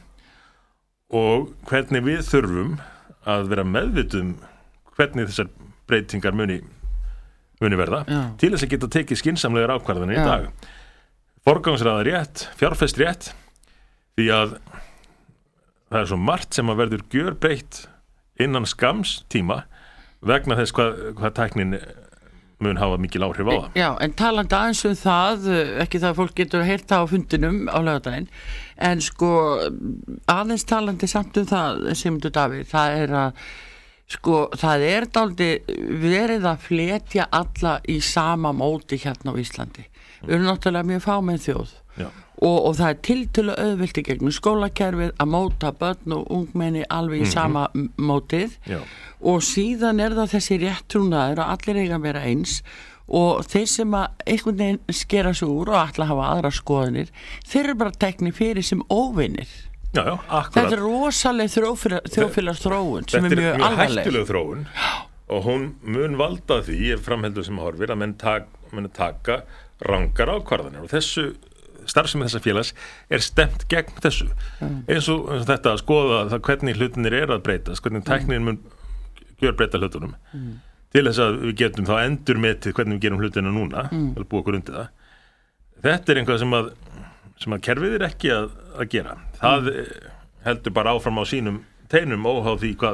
og hvernig við þurfum að vera meðvitum hvernig þessar breytingar muni verða, til þess að geta tekið skynsamlegar ákvarðanir í dag. Forgangsraða rétt, fjárfest rétt, því að það svo margt sem að verður gjörbreytt innan skams tíma vegna þess hvað tæknin mun hafa mikil áhrif á það. Já, en talandi aðeins það, ekki það að fólk getur að heyrta á fundinum á laugardaginn, en sko aðeins talandi samt það, Sigmundur Davíð, það að það dálítið verið að fletja alla í sama móti hérna á Íslandi. Við erum náttúrulega mjög fámenn þjóð og það tiltölulega auðvelt í gegnum skólakerfið að móta börn og ungmenni alveg í sama mótið og síðan það þessi réttrúnaður að allir eiga að vera eins og þeir sem að einhvern veginn skera sig úr og ætla að hafa aðra skoðanir, þeir eru bara teknir fyrir sem óvinir. Akkurat. Þetta rosaleg þjóðfélagsþróun sem mjög alvarleg. Þetta mjög hættuleg þróun og hún mun valda því, ég framheldur sem horfir, að menn taka rangar ákvarðanir og þessu starfsemi þessa félags stemt gegn þessu. Eins og þetta að skoða það hvernig hlutinir að breytast, hvernig tæknin mun gjörbreyta hlutunum til þess að við getum þá endurmetið hvernig við gerum hlutina núna, og búa okkur undir það. Þetta einhvað sem að kerfið ekki að gera. Það heldur bara áfram á sínum teinum óháð því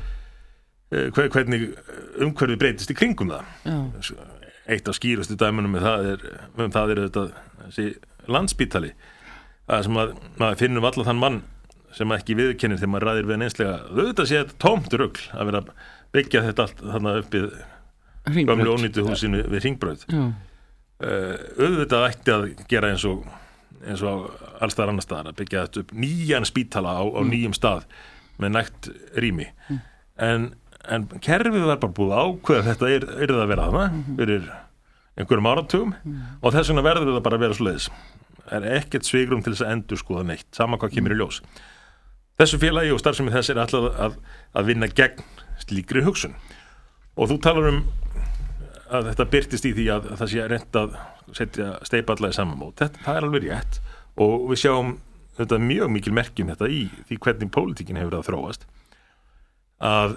hvernig umhverfið breytist í kringum það. Eitt af skýrustu dæmunum það þetta þessi Landspítali, það sem að maður finnum allan þann mann sem ekki viðurkennir þegar maður ræðir við hann einslega. Auðvitað sé þetta tómt rugl að vera að byggja þetta allt þarna uppið gömlu ónýtu húsinu við Hringbraut. Auðvitað ætti að gera eins og alls staðar annars staðar, að byggja þetta upp nýjan spítala á nýjum stað með nægt rými. En kerfið var bara búið ákveða þetta það að vera þarna fyrir einhverjum áratugum og þess vegna verður það bara að vera svoleiðis. Ekkert svigrum til þess að endurskoða neitt, sama hvað kemur í ljós. Þessu félagi og starfsemi þess alltaf að vinna gegn slíkri hugsun. Og þú talar að þetta birtist í því að það sé reynt að setja steypalla í samanmót. Það er alveg rétt og við sjáum þetta mjög mikil merkjum þetta í því hvernig pólitíkin hefur að þróast að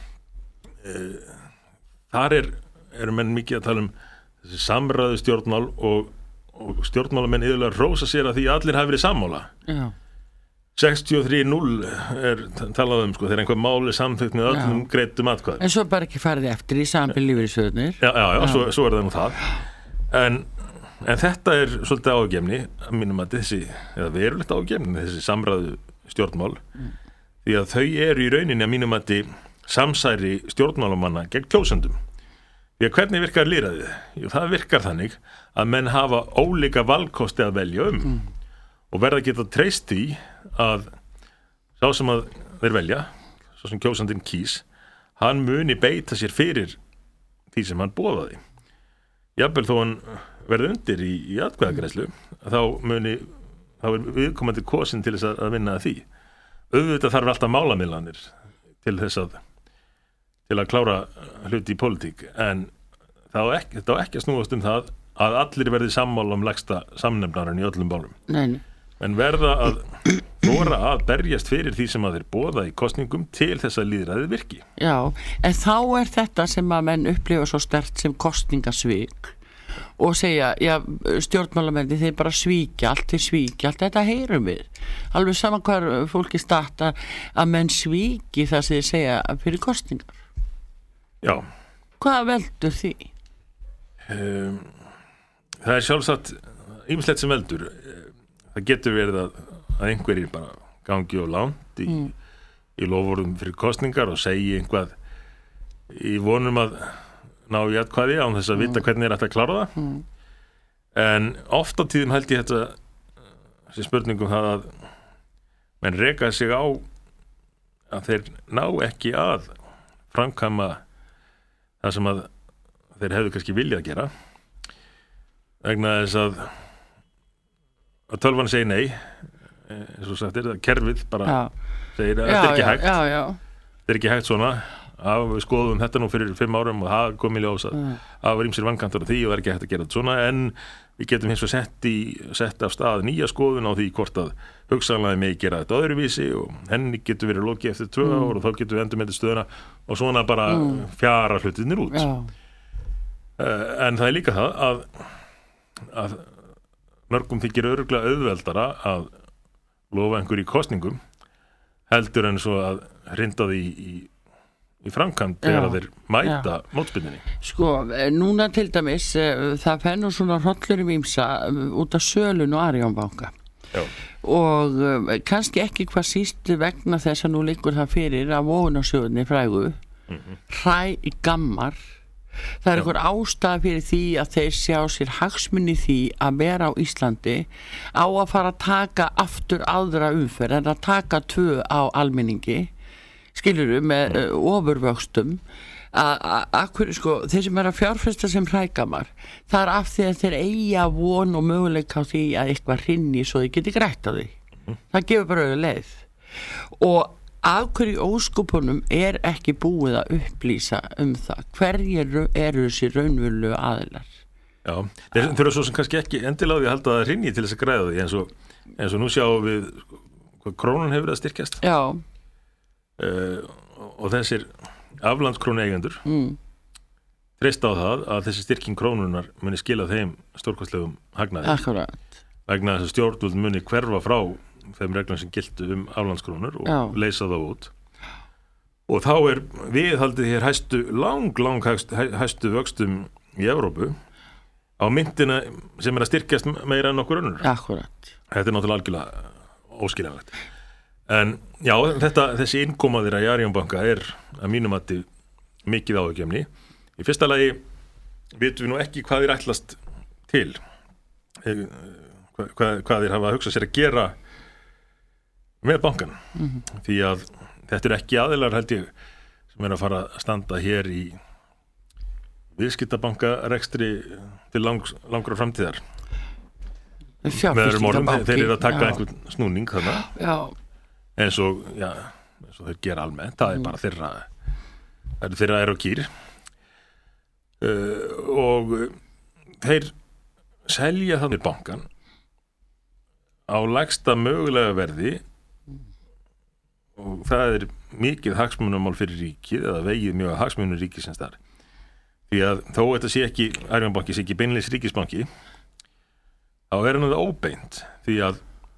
þar eru menn mikið að tala þessi samræðu stjórnmál og stjórnmálamenn yfirlega rósa sér að því að allir hafi verið sammála. Já. 63-0 talað sko, þegar einhver mál samþykkt með öllum greiddum atkvæðum. En svo bara ekki farið eftir í samanbyrð lífeyrissjóðirnir. Já. Svo er það nú það. En þetta er svolítið ágefni, að mínum að eða verulegt ágefni, þessi samræðu stjórnmál, því að þau eru í rauninni að mínum að samsæri stjórnmálamanna gegn kjósendum. Því að hvernig virkar lýðræðið? Jú, það virkar þannig að menn hafa ólíka valkosti að velja og verða að geta treyst því að sá sem að þeir velja, svo sem kjósandinn kýs, hann muni beita sér fyrir því sem hann boðaði. Jafnvel þó hann verði undir í atkvæðagreiðslu, þá er viðkomandi kosin til þess að vinna að því. Auðvitað þarf alltaf málamiðlanir til að klára hluti í pólitík, en þetta á ekki að snúast það að allir verði sammála lægsta samnefnarinn í öllum málum. Nei. En verða að þora að berjast fyrir því sem að þeir boða í kosningum til þess að lýðræðið virki. Já, en þá er þetta sem að menn upplifa svo sterkt sem kosningasvík og segja, stjórnmálamenni þeir bara svíkja allt, þetta heyrum við. Alveg saman hvar fólki starta að menn svíki það sem þeir segja fyrir kosningar. Já. Hvað veldur því? Það er sjálfsagt ýmislegt sem veldur. Það getur verið að einhverjir bara gangi og langt í loforðum fyrir kosningar og segi einhvað í vonum að ná í atkvæði án þess að vita hvernig er að klára það. En oft á tíðum held ég þetta sem spurningum það að menn reka sig á að þeir ná ekki að framkvæma það sem að þeir hefðu kannski viljað gera vegna þess að tölvan segir nei, eins og sagt það kerfið bara segir að þetta er ekki hægt. Þetta er ekki hægt svona, við skoðum þetta nú fyrir 5 árum og það kom í ljós að það var ýmsir vankantar á því og það er ekki hægt að gera þetta svona, en við getum hins vegar sett af stað nýja skoðun á því hvort að hugsanlega megi gera þetta öðruvísi og henni getur verið lokið eftir 2 ár og þá getum við endurmetið stöðuna og svona bara fjara hlutinir út. En það er líka það að mörgum þykir örugglega auðveldara að lofa einhverju í kosningum heldur en svo að hrinda því í framkvæmd þegar þeir mæta mótspyrnunni. Sko, núna til dæmis það fer nú svona hrollur í ýmsa út af sölun og Arion banka. Og kannski ekki hvað síst vegna þess að nú liggur það fyrir að vogunarsjóðinni frægu hrægammar. Það er einhver ástæða fyrir því að þeir sjá sér hagsmunni því að vera á Íslandi á að fara að taka aftur aðra umferð en að taka 2 á almenningi skilurðu með ofurvöxtum að sko, þeir sem er að fjárfesta sem hrægamar það er af því að þeir eiga von og möguleika á því að eitthvað hrynni svo þeir geti grætt á því. Það gefur bara auðvitað leið og af hverju óskupunum er ekki búið að upplýsa það hverjir eru þessi raunverulegu aðilar. Já, þeir þurfa svo sem kannski ekki endilega á því að halda það hrynni til þess að græða því eins og nú sjáum við hvað krónan hefur verið að styrkjast. Já. Og þessir aflandskrónu eigendur treysta á það að þessi styrking krónunar muni skila þeim stórkostlegum hagnaði. Akkurat. Vegna þess að stjórnvöld muni hverfa frá þeim reglum sem giltu aflandskrónur og leysa það út. Og þá er viðhaldið hér hæstu vöxtum í Evrópu á myntina sem er að styrkjast meira en okkur önnur. Akkurat. Þetta er náttúrulega algjörlega óskiljanlegt. En já, þessi innkoma þeirra í Arion banka er að mínum mati mikið áhugjefni. Í fyrsta lagi vitum við nú ekki hvað þeir ætlast til. Hvað þeir hafa að hugsa sér að gera með bankan. Því að þetta er ekki aðilar held ég sem er að fara að standa hér í viðskiptabankarekstri til langra framtíðar. Með öðrum orðum, þeir eru að taka einhvern snúning þarna eins og þeir gera almennt, það er bara þeirra er og kýr. og þeir selja þannig bankan á lægsta mögulega verði og það er mikið hagsmunamál fyrir ríkið eða vegið mjög hagsmunum ríkisins þar því að þó þetta sé ekki Arion banki, sé ekki beinleis ríkisbanki þá er hann það óbeint því að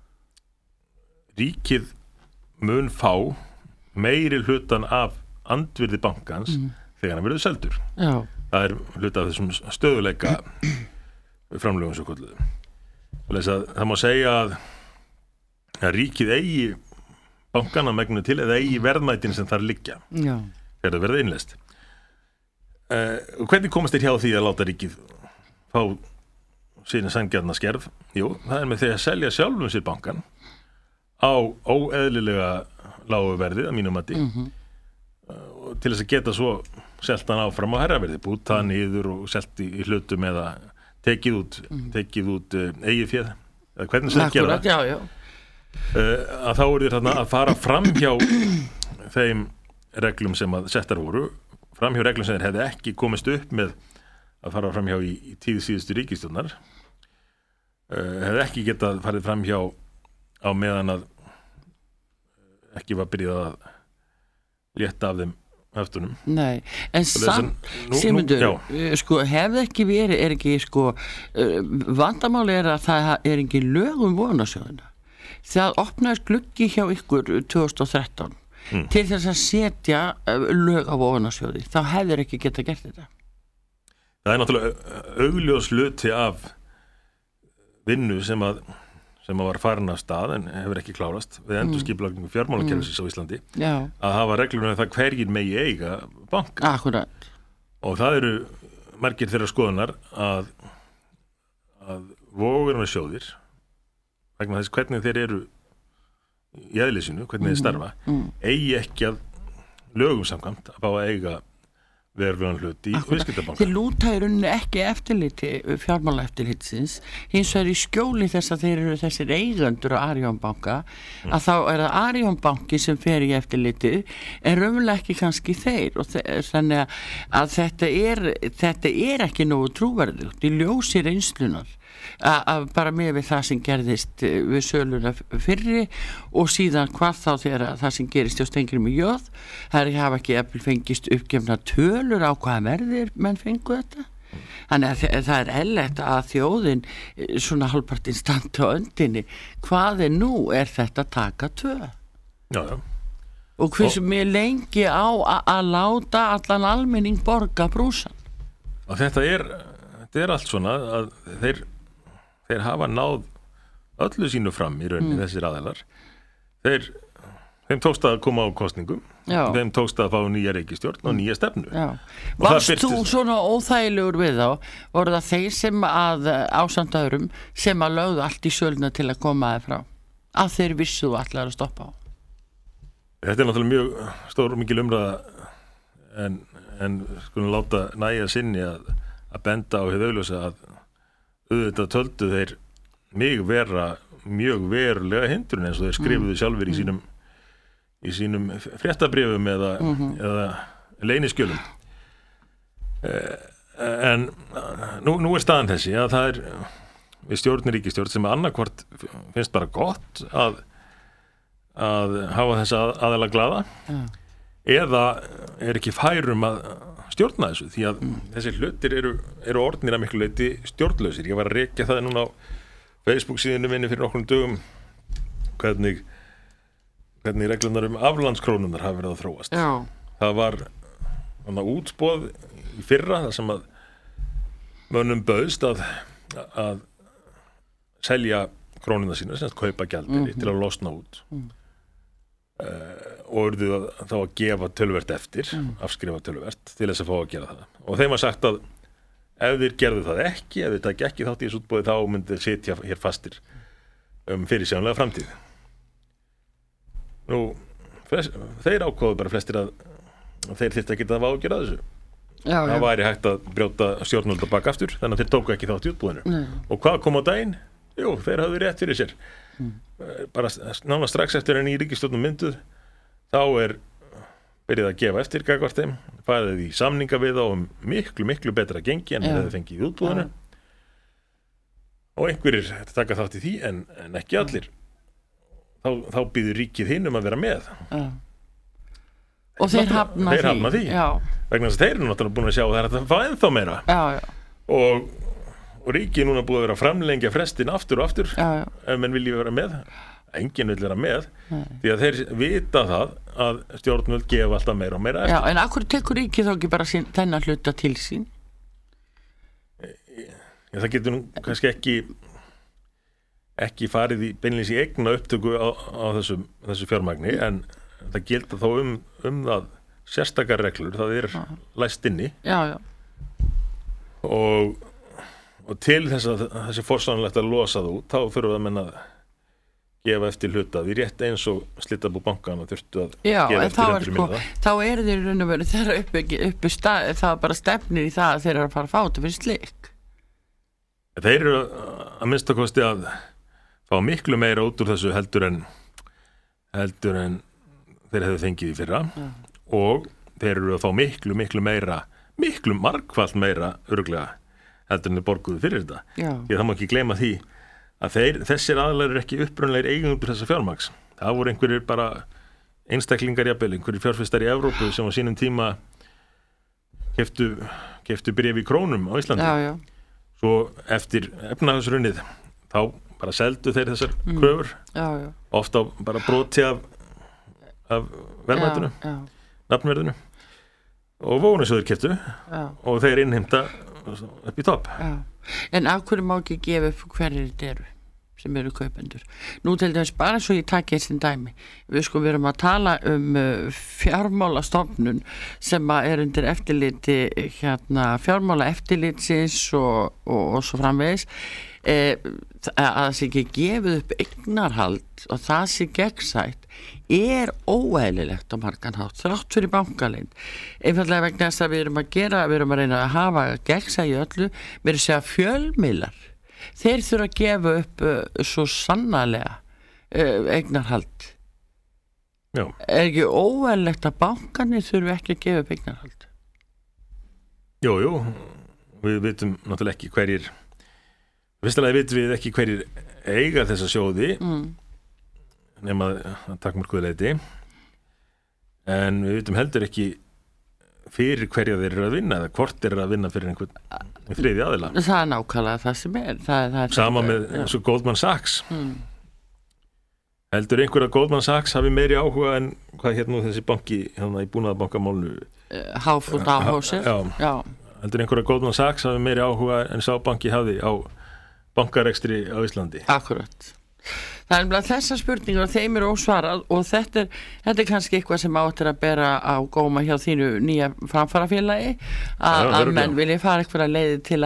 ríkið mun fá meiri hlutan af andvirði bankans þegar hann verður seldur. Já. Það er hluta af þessum stöðuleika framlögum svo kolluðum. Það má segja að ríkið eigi bankana megnu til eða eigi verðmætin sem þar liggja þegar það verður innlest. Hvernig komast þeir hjá því að láta ríkið fá sína sanngjarna skerf? Jú, það er með því að selja sjálfum sér bankan á óeðlilega lágu verði að mínum mati til þess að geta svo selt hann áfram á herraverði, bútt það niður og selt í hlutum eða tekið út eigið féð eða hvernig sem það gera það. Að þá eru þeir þarna að fara fram hjá þeim reglum sem að settar voru, fram hjá reglum sem þeir hefði ekki komist upp með að fara fram hjá í tíð síðustu ríkisstjórnar, hefði ekki getað farið fram hjá á meðan að ekki var byrjað að létta af þeim höftunum. Nei, en samt Sigmundur, sko, hefði ekki verið, er ekki, sko, vandamáli er að það er ekki lög vogunarsjóðina. Það opnaðist gluggi hjá ykkur 2013 til þess að setja lög á vogunarsjóði. Þá hefur ekki getað gert þetta. Það er náttúrulega augljós hluti af vinnu sem var farin af stað en hefur ekki klárast við endurskipulagningu fjármálakerfisins á Íslandi að hafa reglur um það hverjir megi eiga banka. Akkurat. Og það eru margir þeirra skoðunar að vogunarsjóðir vegna þess hvernig þeir eru í eðli sínu, hvernig þeir starfa eigi ekki að lögum samkvæmt að fá að eiga verulegan hlut í viðskiptabanka. Þeir lúta í rauninni ekki eftirliti fjármálaeftirlitsins, hins vegar í skjóli þess að þeir eru þessir eigendur á Arion banka, að þá er það Arion banki sem fer í eftirliti en raunverulega ekki kannski þeir og þannig að þetta er ekki nógu trúverðugt í ljósi reynslunar að bara með við það sem gerðist við söluna fyrri og síðan hvað þá þegar það sem gerist hjá Steingrími J. Það hafa ekki fengist uppgefna tölur á hvaða verðir menn fengu þetta. Þannig að það er eðlilegt að þjóðin svona hálfpartinn standa á öndinni. Hvað er nú er þetta taka tvö? Já. Og hversu mér lengi á að láta allan almenning borga brúsan? Og þetta er allt svona að þeir hafa náð öllu sínu fram í rauninni þessir aðeilar. Þeim tókst að koma á kosningum, þeim tókst að fá nýja ríkisstjórn og nýja stefnu. Varst þú svona óþægilegur við þá? Voru það þeir sem að ásamt öðrum sem að lögðu allt í söluna til að koma þér frá? Að þeir vissu þú allar að stoppa á? Þetta er náttúrulega mjög stór og mikil umræða en skulum láta nægja sinni að benda á hið augljósa að auðvitað töldu þeir mig vera mjög verulega hindrun eins og þeir skrifuðu sjálfur í sínum fréttabréfum eða leyniskjölum. En nú er staðan þessi að það er við stjórnir ríkisstjórn sem annarkvort finnst bara gott að hafa þessa aðeila glaða eða er ekki færum að stjórna þessu því að þessi hlutir eru orðnir að miklu leyti stjórnlausir. Ég var að rekja það núna á Facebook síðinu minni fyrir nokkrum dögum hvernig reglunar aflandskrónunar hafa verið að þróast. Já. Það var útboð í fyrra þar sem að mönnum bauðst að selja krónuna sína, sem að kaupa gjaldeyri til að losna út og urðu þá að gefa töluvert eftir, afskrifa töluvert til þess að fá að gera það. Og þeim var sagt að ef þeir gerðu það ekki, ef þeir taki ekki þátt í þessu útboði þá myndi þeir sitja hér fastir fyrirsjáanlega framtíð. Nú, þeir ákváðu bara flestir að þeir þyrfti ekki að ágera þessu. Það væri hægt að brjóta stjórnvöld bak aftur, þannig að þeir tóku ekki þátt í útboðinu. Og hvað kom á daginn? Jú, þeir hafðu rétt fyrir sér. Bara nána strax eftir en í ríkisstjórnum mynduð þá er byrjaði að gefa eftir gagnvart þeim, farið í samninga við þá miklu betra gengi en hefði fengið í útboðinu og einhverjir taka þátt í því en ekki allir. Þá býður ríkið hinn að vera með. Og þeir hafna því. Já. Vegna þess að þeir eru náttúrulega búin að sjá að það er að fá ennþá meira. Já. Og ríkið núna búið að vera að framlengja frestin aftur og aftur ef menn vilji vera með. Enginn vill vera með því að þeir vita það að stjórnvöld gefa alltaf meira og meira eftir. Já, en akkur tekur ríkið þá ekki bara þennan hluta til sín? Já, það getur nú kannski ekki farið beinlínis í eigna upptöku á þessu fjármagni en það gilda þó um það sérstakar reglur, það er læst inni. Já. Og til þess að þessi forsvaranlegt að losa það út, þá fyrir það menna að gefa eftir hluta því rétt eins og Slitabú bankana þurftu að gefa eftir 100 milljóna. Þá eru þeir raun og veru þeirra uppi það bara stefnir í það að þeir eru að fara að fá þetta fyrir slik. Þeir eru að minnstakosti að fá miklu meira út úr þessu heldur en þeir hefðu fengið í fyrra og þeir eru að fá miklu meira, margfalt meira örugglega heldur en þeir borguðu fyrir þetta. Því að það má ekki gleyma því að þessir aðilar eru ekki upprunlegir eigendur þessa fjármagns. Það voru einhverjir bara einstaklingar jafnvel, einhverjir fjárfestar í Evrópu sem á sínum tíma keyptu bréf í krónum á Íslandi. Já. Svo eftir efnahagsrunnið þá bara seldu þeir þessar kröfur oft á bara broti af verðmætinu, nafnverðinu og vónusöður keyptu og þeir innheimta upp í topp. En af hverju má ekki gefa upp hverjir þetta eru sem eru kaupendur? Nú til dæmis bara svo ég taki einn dæmi. Við erum að tala fjármálastofnun sem er undir eftirliti fjármála eftirlitsins og svo framvegis að það sé ekki gefið upp eignarhald og það sé gegnsætt er óeðlilegt á margan hátt þrátt fyrir bankaleynd. Einfaldlega vegna þess að við erum að reyna að hafa gegnsæi öllu, við erum að segja fjölmiðlar. Þeir þurfa að gefa upp svo sannarlega eignarhald. Já. Er ekki óeðlilegt að bankarnir þurfi ekki að gefa upp eignarhald? Jú, við vitum náttúrulega ekki hverjir fyrstulega vitum við ekki hverjir eiga þessa sjóði nema að takmarkuðu leyti en við vitum heldur ekki fyrir hverja þeir eru að vinna eða hvort þeir eru að vinna fyrir einhvern þriðji aðila. Það er nákvæmlega það sem er. Sama með eins og Goldman Sachs. Heldur einhver að Goldman Sachs hafi meiri áhuga en hvað nú þessi banki í búnaðarbankamálnu Háfút Áhósir. Já. Heldur einhver að Goldman Sachs hafi meiri áhuga en sá banki hafði á bankarekstri á Íslandi. Akkurat. Það er bara þessar spurningar og þeim eru ósvarað og þetta er kannski eitthvað sem áttir að bera á góma hjá þínu nýja framfarafélagi að menn vilja fara eitthvað leiði til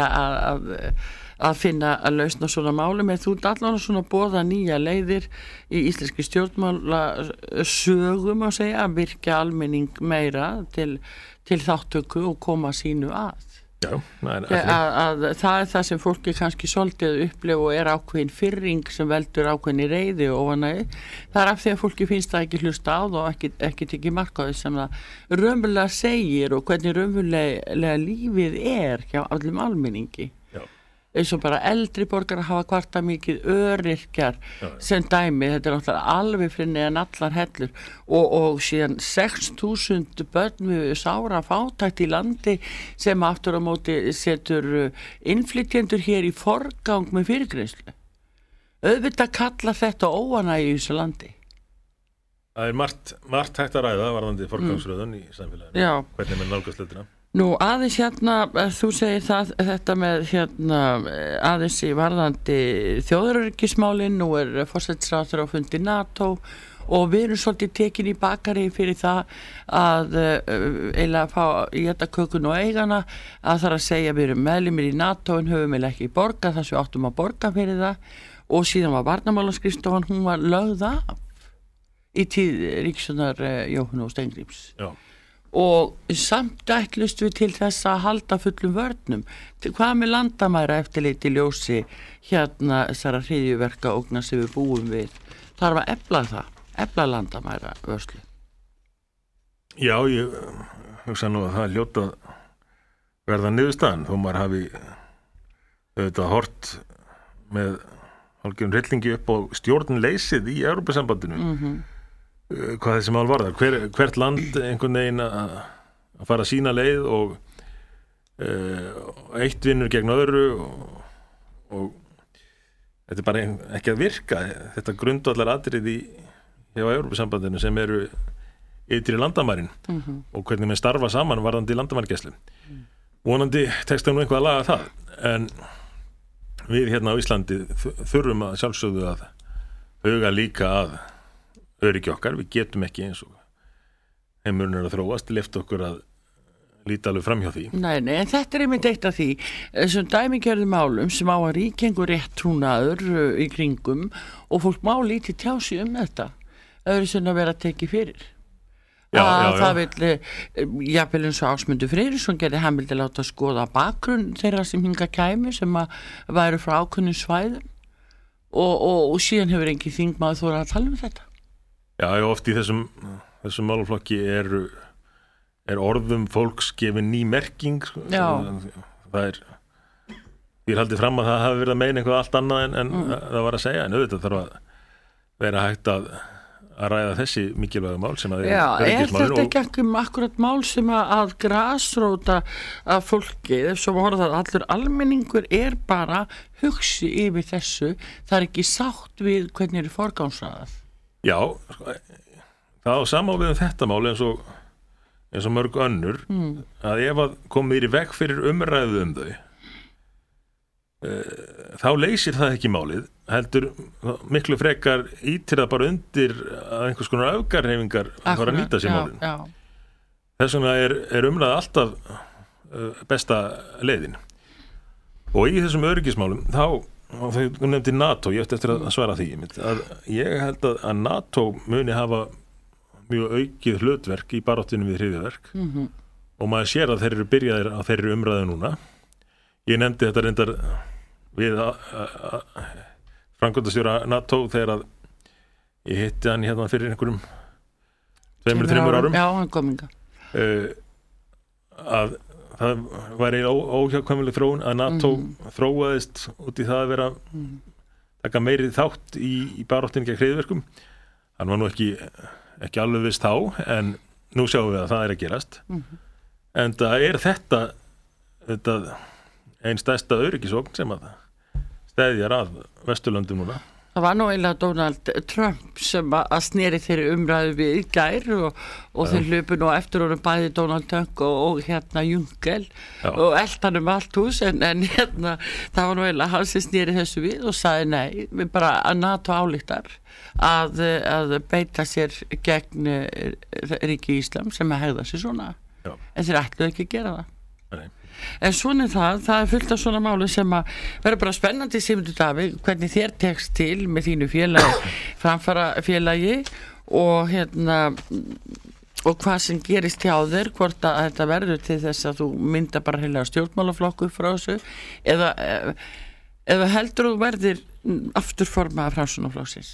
að finna að lausna svona málum eða þú allan svona boða nýja leiðir í íslenski stjórnmála sögum að segja að virkja almenning meira til þáttöku og koma sínu að. Já, að það er það sem fólki kannski svolítið upplifa og er ákveðin fyrring sem veldur ákveðin í reiði og ofanæði. Það er af því að fólki finnst það ekki hlusta á það og ekki tekið mark á því sem það raunverulega segir og hvernig raunverulega lífið er hjá allum almenningi. Eins og bara eldri borgar hafa kvarta mikið öryrkjar sem dæmi, þetta er náttúrulega alveg fyrir neðan allar hellur og síðan 6.000 börn við sára fátækt í landi sem aftur á móti setur innflytjendur hér í forgang með fyrirgreiðslu. Auðvitað kallar þetta óánægju í þessu landi. Það er margt hægt að ræða varðandi forgangsröðun í samfélaginu. Já. Hvernig með nálgast hlutina? Nú aðeins þú segir þetta með aðeins í varðandi þjóðaröryggismálin, nú er forsætisráðherra á fundi NATO og við erum svolítið tekin í bakari fyrir það að eiginlega fá í þetta kökun og eigana að það að segja við erum meðlimir í NATO en höfum eiginlega ekki borgað þess við áttum að borga fyrir það og síðan var varnarmálaskrifstofan, hún var lögð af í tíð ríkisstjórnar Jóhönnu Steingríms. Já. Og samt ætlust við til þess að halda fullum vörnum. Hvað með landamæra eftirliti ljósi þessara hryðjuverka ógna sem við búum við? Þarf að efla landamæra vörslu. Já, ég hugsa nú að það hljóta verða niðurstaðan þó maður hafi auðvitað hort með hálfgerðum hryllingi upp á stjórnleysið í Evrópusambandinu hvað þessi mál varðar hvert land einhvern veginn að fara að sína leið og eitt vinnur gegn öðru og þetta er bara ekki að virka þetta grundvallar atriði hjá Evrópusambandinu sem eru ytri landamærin og hvernig menn starfa saman varðandi landamærgæslu vonandi tekst það nú einhvað að laga það en við hérna á Íslandi þurfum að sjálfsögðu að huga líka að öryggi okkar, við getum ekki eins og heimurinn að þróast leyft okkur að líta alveg fram hjá því. Nei, en þetta er einmitt eitt af því þessum dæmigerðum málum sem á að ríkengur rétt trúnaður í kringum og fólk má lítið tjá sig þetta öðru sem að vera að teki fyrir Já. Það vil jafnvel eins og Ásmundur Freyrisson gerði hann vildi láta skoða bakgrunn þeirra sem hinga kæmi sem að væru frá ákunnum svæðum og síðan hefur engin þingmaður þorað að tala þetta. Já, oft í þessum málaflokki er orðum fólks gefin ný merking það er haldið fram að það hafi verið að meina eitthvað allt annað en það var að segja en auðvitað þarf að vera hægt að ræða þessi mikilvægu mál sem að er þetta ekki akkurat mál sem að grasróta að fólki, ef svo orðað allur almenningur er bara hugsi yfir þessu, það er ekki sátt við hvernig er forgangsraðað. Já, það á sama við þetta mál eins og mörg önnur að ef að komið í veg fyrir umræðu þau þá leysir það ekki málið heldur miklu frekar ítir það bara undir að einhvers konar öfgarhreyfingar fara að nýta sér málin þess vegna er umræða alltaf besta leiðin og í þessum öryggismálum þá þú nefndi NATO, ég eftir að svara því að ég held að NATO muni hafa mjög aukið hlutverk í baráttunum við hryðjuverk og maður sér að þeir eru byrjaðir á þeirri umræðu núna ég nefndi þetta reyndar við framkvæmdastjóra NATO þegar að ég hitti hann hérna fyrir einhverjum 2-3 árum að það væri óhjákvæmileg þróun að NATO þróaðist út í það að vera taka meiri þátt í baráttunni gegn hryðjuverkum hann var nú ekki alveg viss þá en nú sjáum við að það er að gerast en það er þetta einn stærsta öryggisógn sem að steðjar að Vesturlöndum núna. Það var nú eiginlega Donald Trump sem að sneri þeirri umræðu við í gær og þeir hlupu nú eftir honum bæði Donald Trump og hérna Juncker og eldanum allt hús en hérna það var nú eiginlega hann sem sneri þessu við og sagði nei, við bara að NATO ályktar að beita sér gegn ríki Íslam sem að hegða sér svona en þeir ætluðu ekki að gera það. Nei. En svona það er fullt af svona máli sem að vera bara spennandi Sigmundur Davíð, hvernig þér tekst til með þínu félagi, framfara félagi og hérna og hvað sem gerist hjá þér, hvort að þetta verður til þess að þú mynda bara heila stjórnmálaflokku frá þessu eða heldur þú verðir afturformaða Framsóknarflokksins?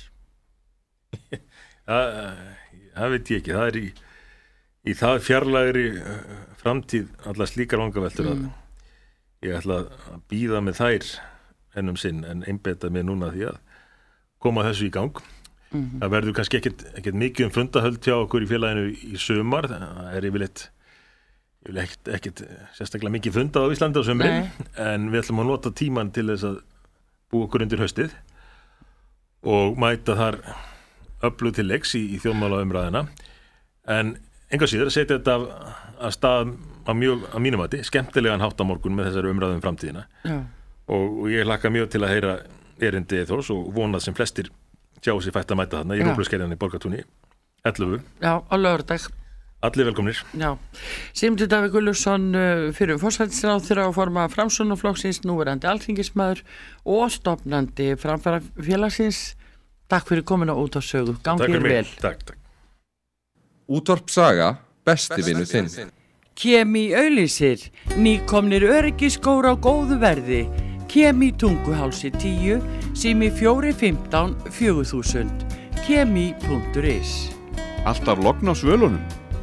Það veit ég ekki, það er í það fjarlægri framtíð allar slíkar vangaveltur að ég ætla að bíða með þær ennum sinn en einbeita mig núna því að koma þessu í gang. Það verður kannski ekkert mikið fundahöld hjá okkur í félaginu í sumar, það er yfirleitt ekkert sérstaklega mikið fundað á Íslandi á sumrin en við ætlum að nota tíman til þess að búa okkur undir haustið og mæta þar öflug til leiks í þjóðmálaumræðina en enga síður að setja þetta að stað að mínum mati, skemmtilegan hátt á morgun með þessari umræðum framtíðina og ég hlakka mjög til að heyra erindi Eyþórs og vonað sem flestir sjá sér fætt að mæta þarna í Rúbluskerjan í Borgartúni 11. Já, á laugardag. Allir velkomnir. Já. Sigmundur Davíð Gunnlaugsson fyrir forsætisráðherra og formaður Framsóknarflokksins, núverandi alþingismaður og stofnandi Framfara félagsins. Takk fyrir komin á Útvarpssögu. Gangi vel. Takk. Útvarp Saga, besti vinur þinn. Kemi auglýsir, nýkomnir öryggiskór á góðu verði. Kemi Tunguhálsi 10, sími 415 4000. Kemi.is. Alltaf logn á svölunum.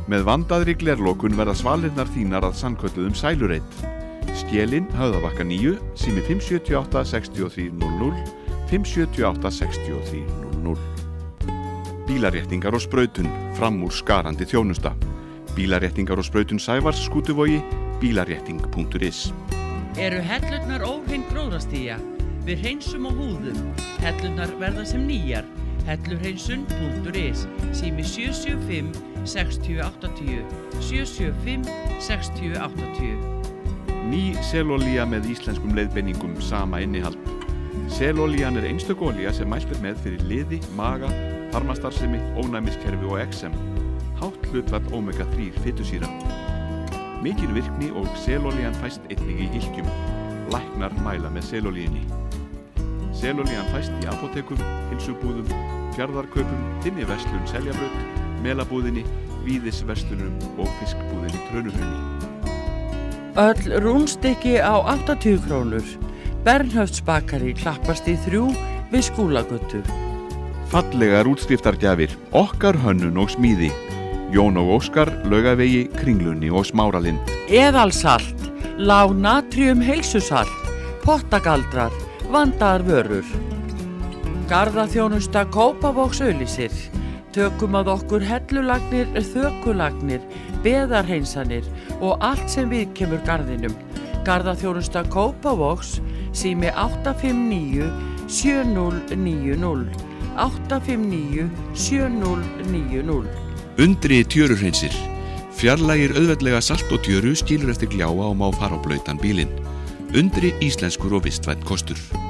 Með vandaðri glerlokun verða svalirnar þínar að sannkölluðum sælureit. Skélin, Höfðabakka 9, sími 578 6300, 578 6300. Bílaréttingar og sprautun, fram úr skarandi þjónusta. Bílaréttingar og sprautun Sævars, Skútuvogi, bílarétting.is. Eru hellurnar óhrein gróðrastía? Við hreinsum og húðum. Hellurnar verða sem nýjar. Hellurhreinsun.is, sími 775 6080, 775 6080. Ný selolía með íslenskum leiðbeiningum, sama innihald. Selolían er einstök olía sem mælt með fyrir liði, maga, þarmastarfsemi, ónæmiskerfi og eksem. Hátt hlutfall omega-3 fitusýra. Mikil virkni og selolían fæst einnig í hylkjum. Læknar mæla með selolíunni. Selolían fæst í apótekum, heilsubúðum, fjarðarkaupum, þinni verslun Seljabraut, Melabúðinni, Víðisverslunum og fiskbúðinni Trönuhrauni. Öll rúnstykki á 80 krónur. Bernhöftsbakari Klappasti 3 við Skúlagötu. Fallegar útskriftargjafir, okkar hönnun og smíði. Jón og Óskar, Laugavegi, Kringlunni og Smáralind. Eðalsalt, lág natrium heilsusalt, pottagaldrar, vandaðar vörur. Garðaþjónusta Kópavogs auglýsir. Tökum að okkur hellulagnir, þökulagnir, beðarhreinsanir og allt sem viðkemur garðinum. Garðaþjónusta Kópavogs, sími 859 7090, 859 7090. Undri tjöruhreinsir. Fjarlægir auðveldlega salt og tjöru, skilur eftir gljáa og má fara á blautan bílinn. Undri íslenskur og vistvænn kostur.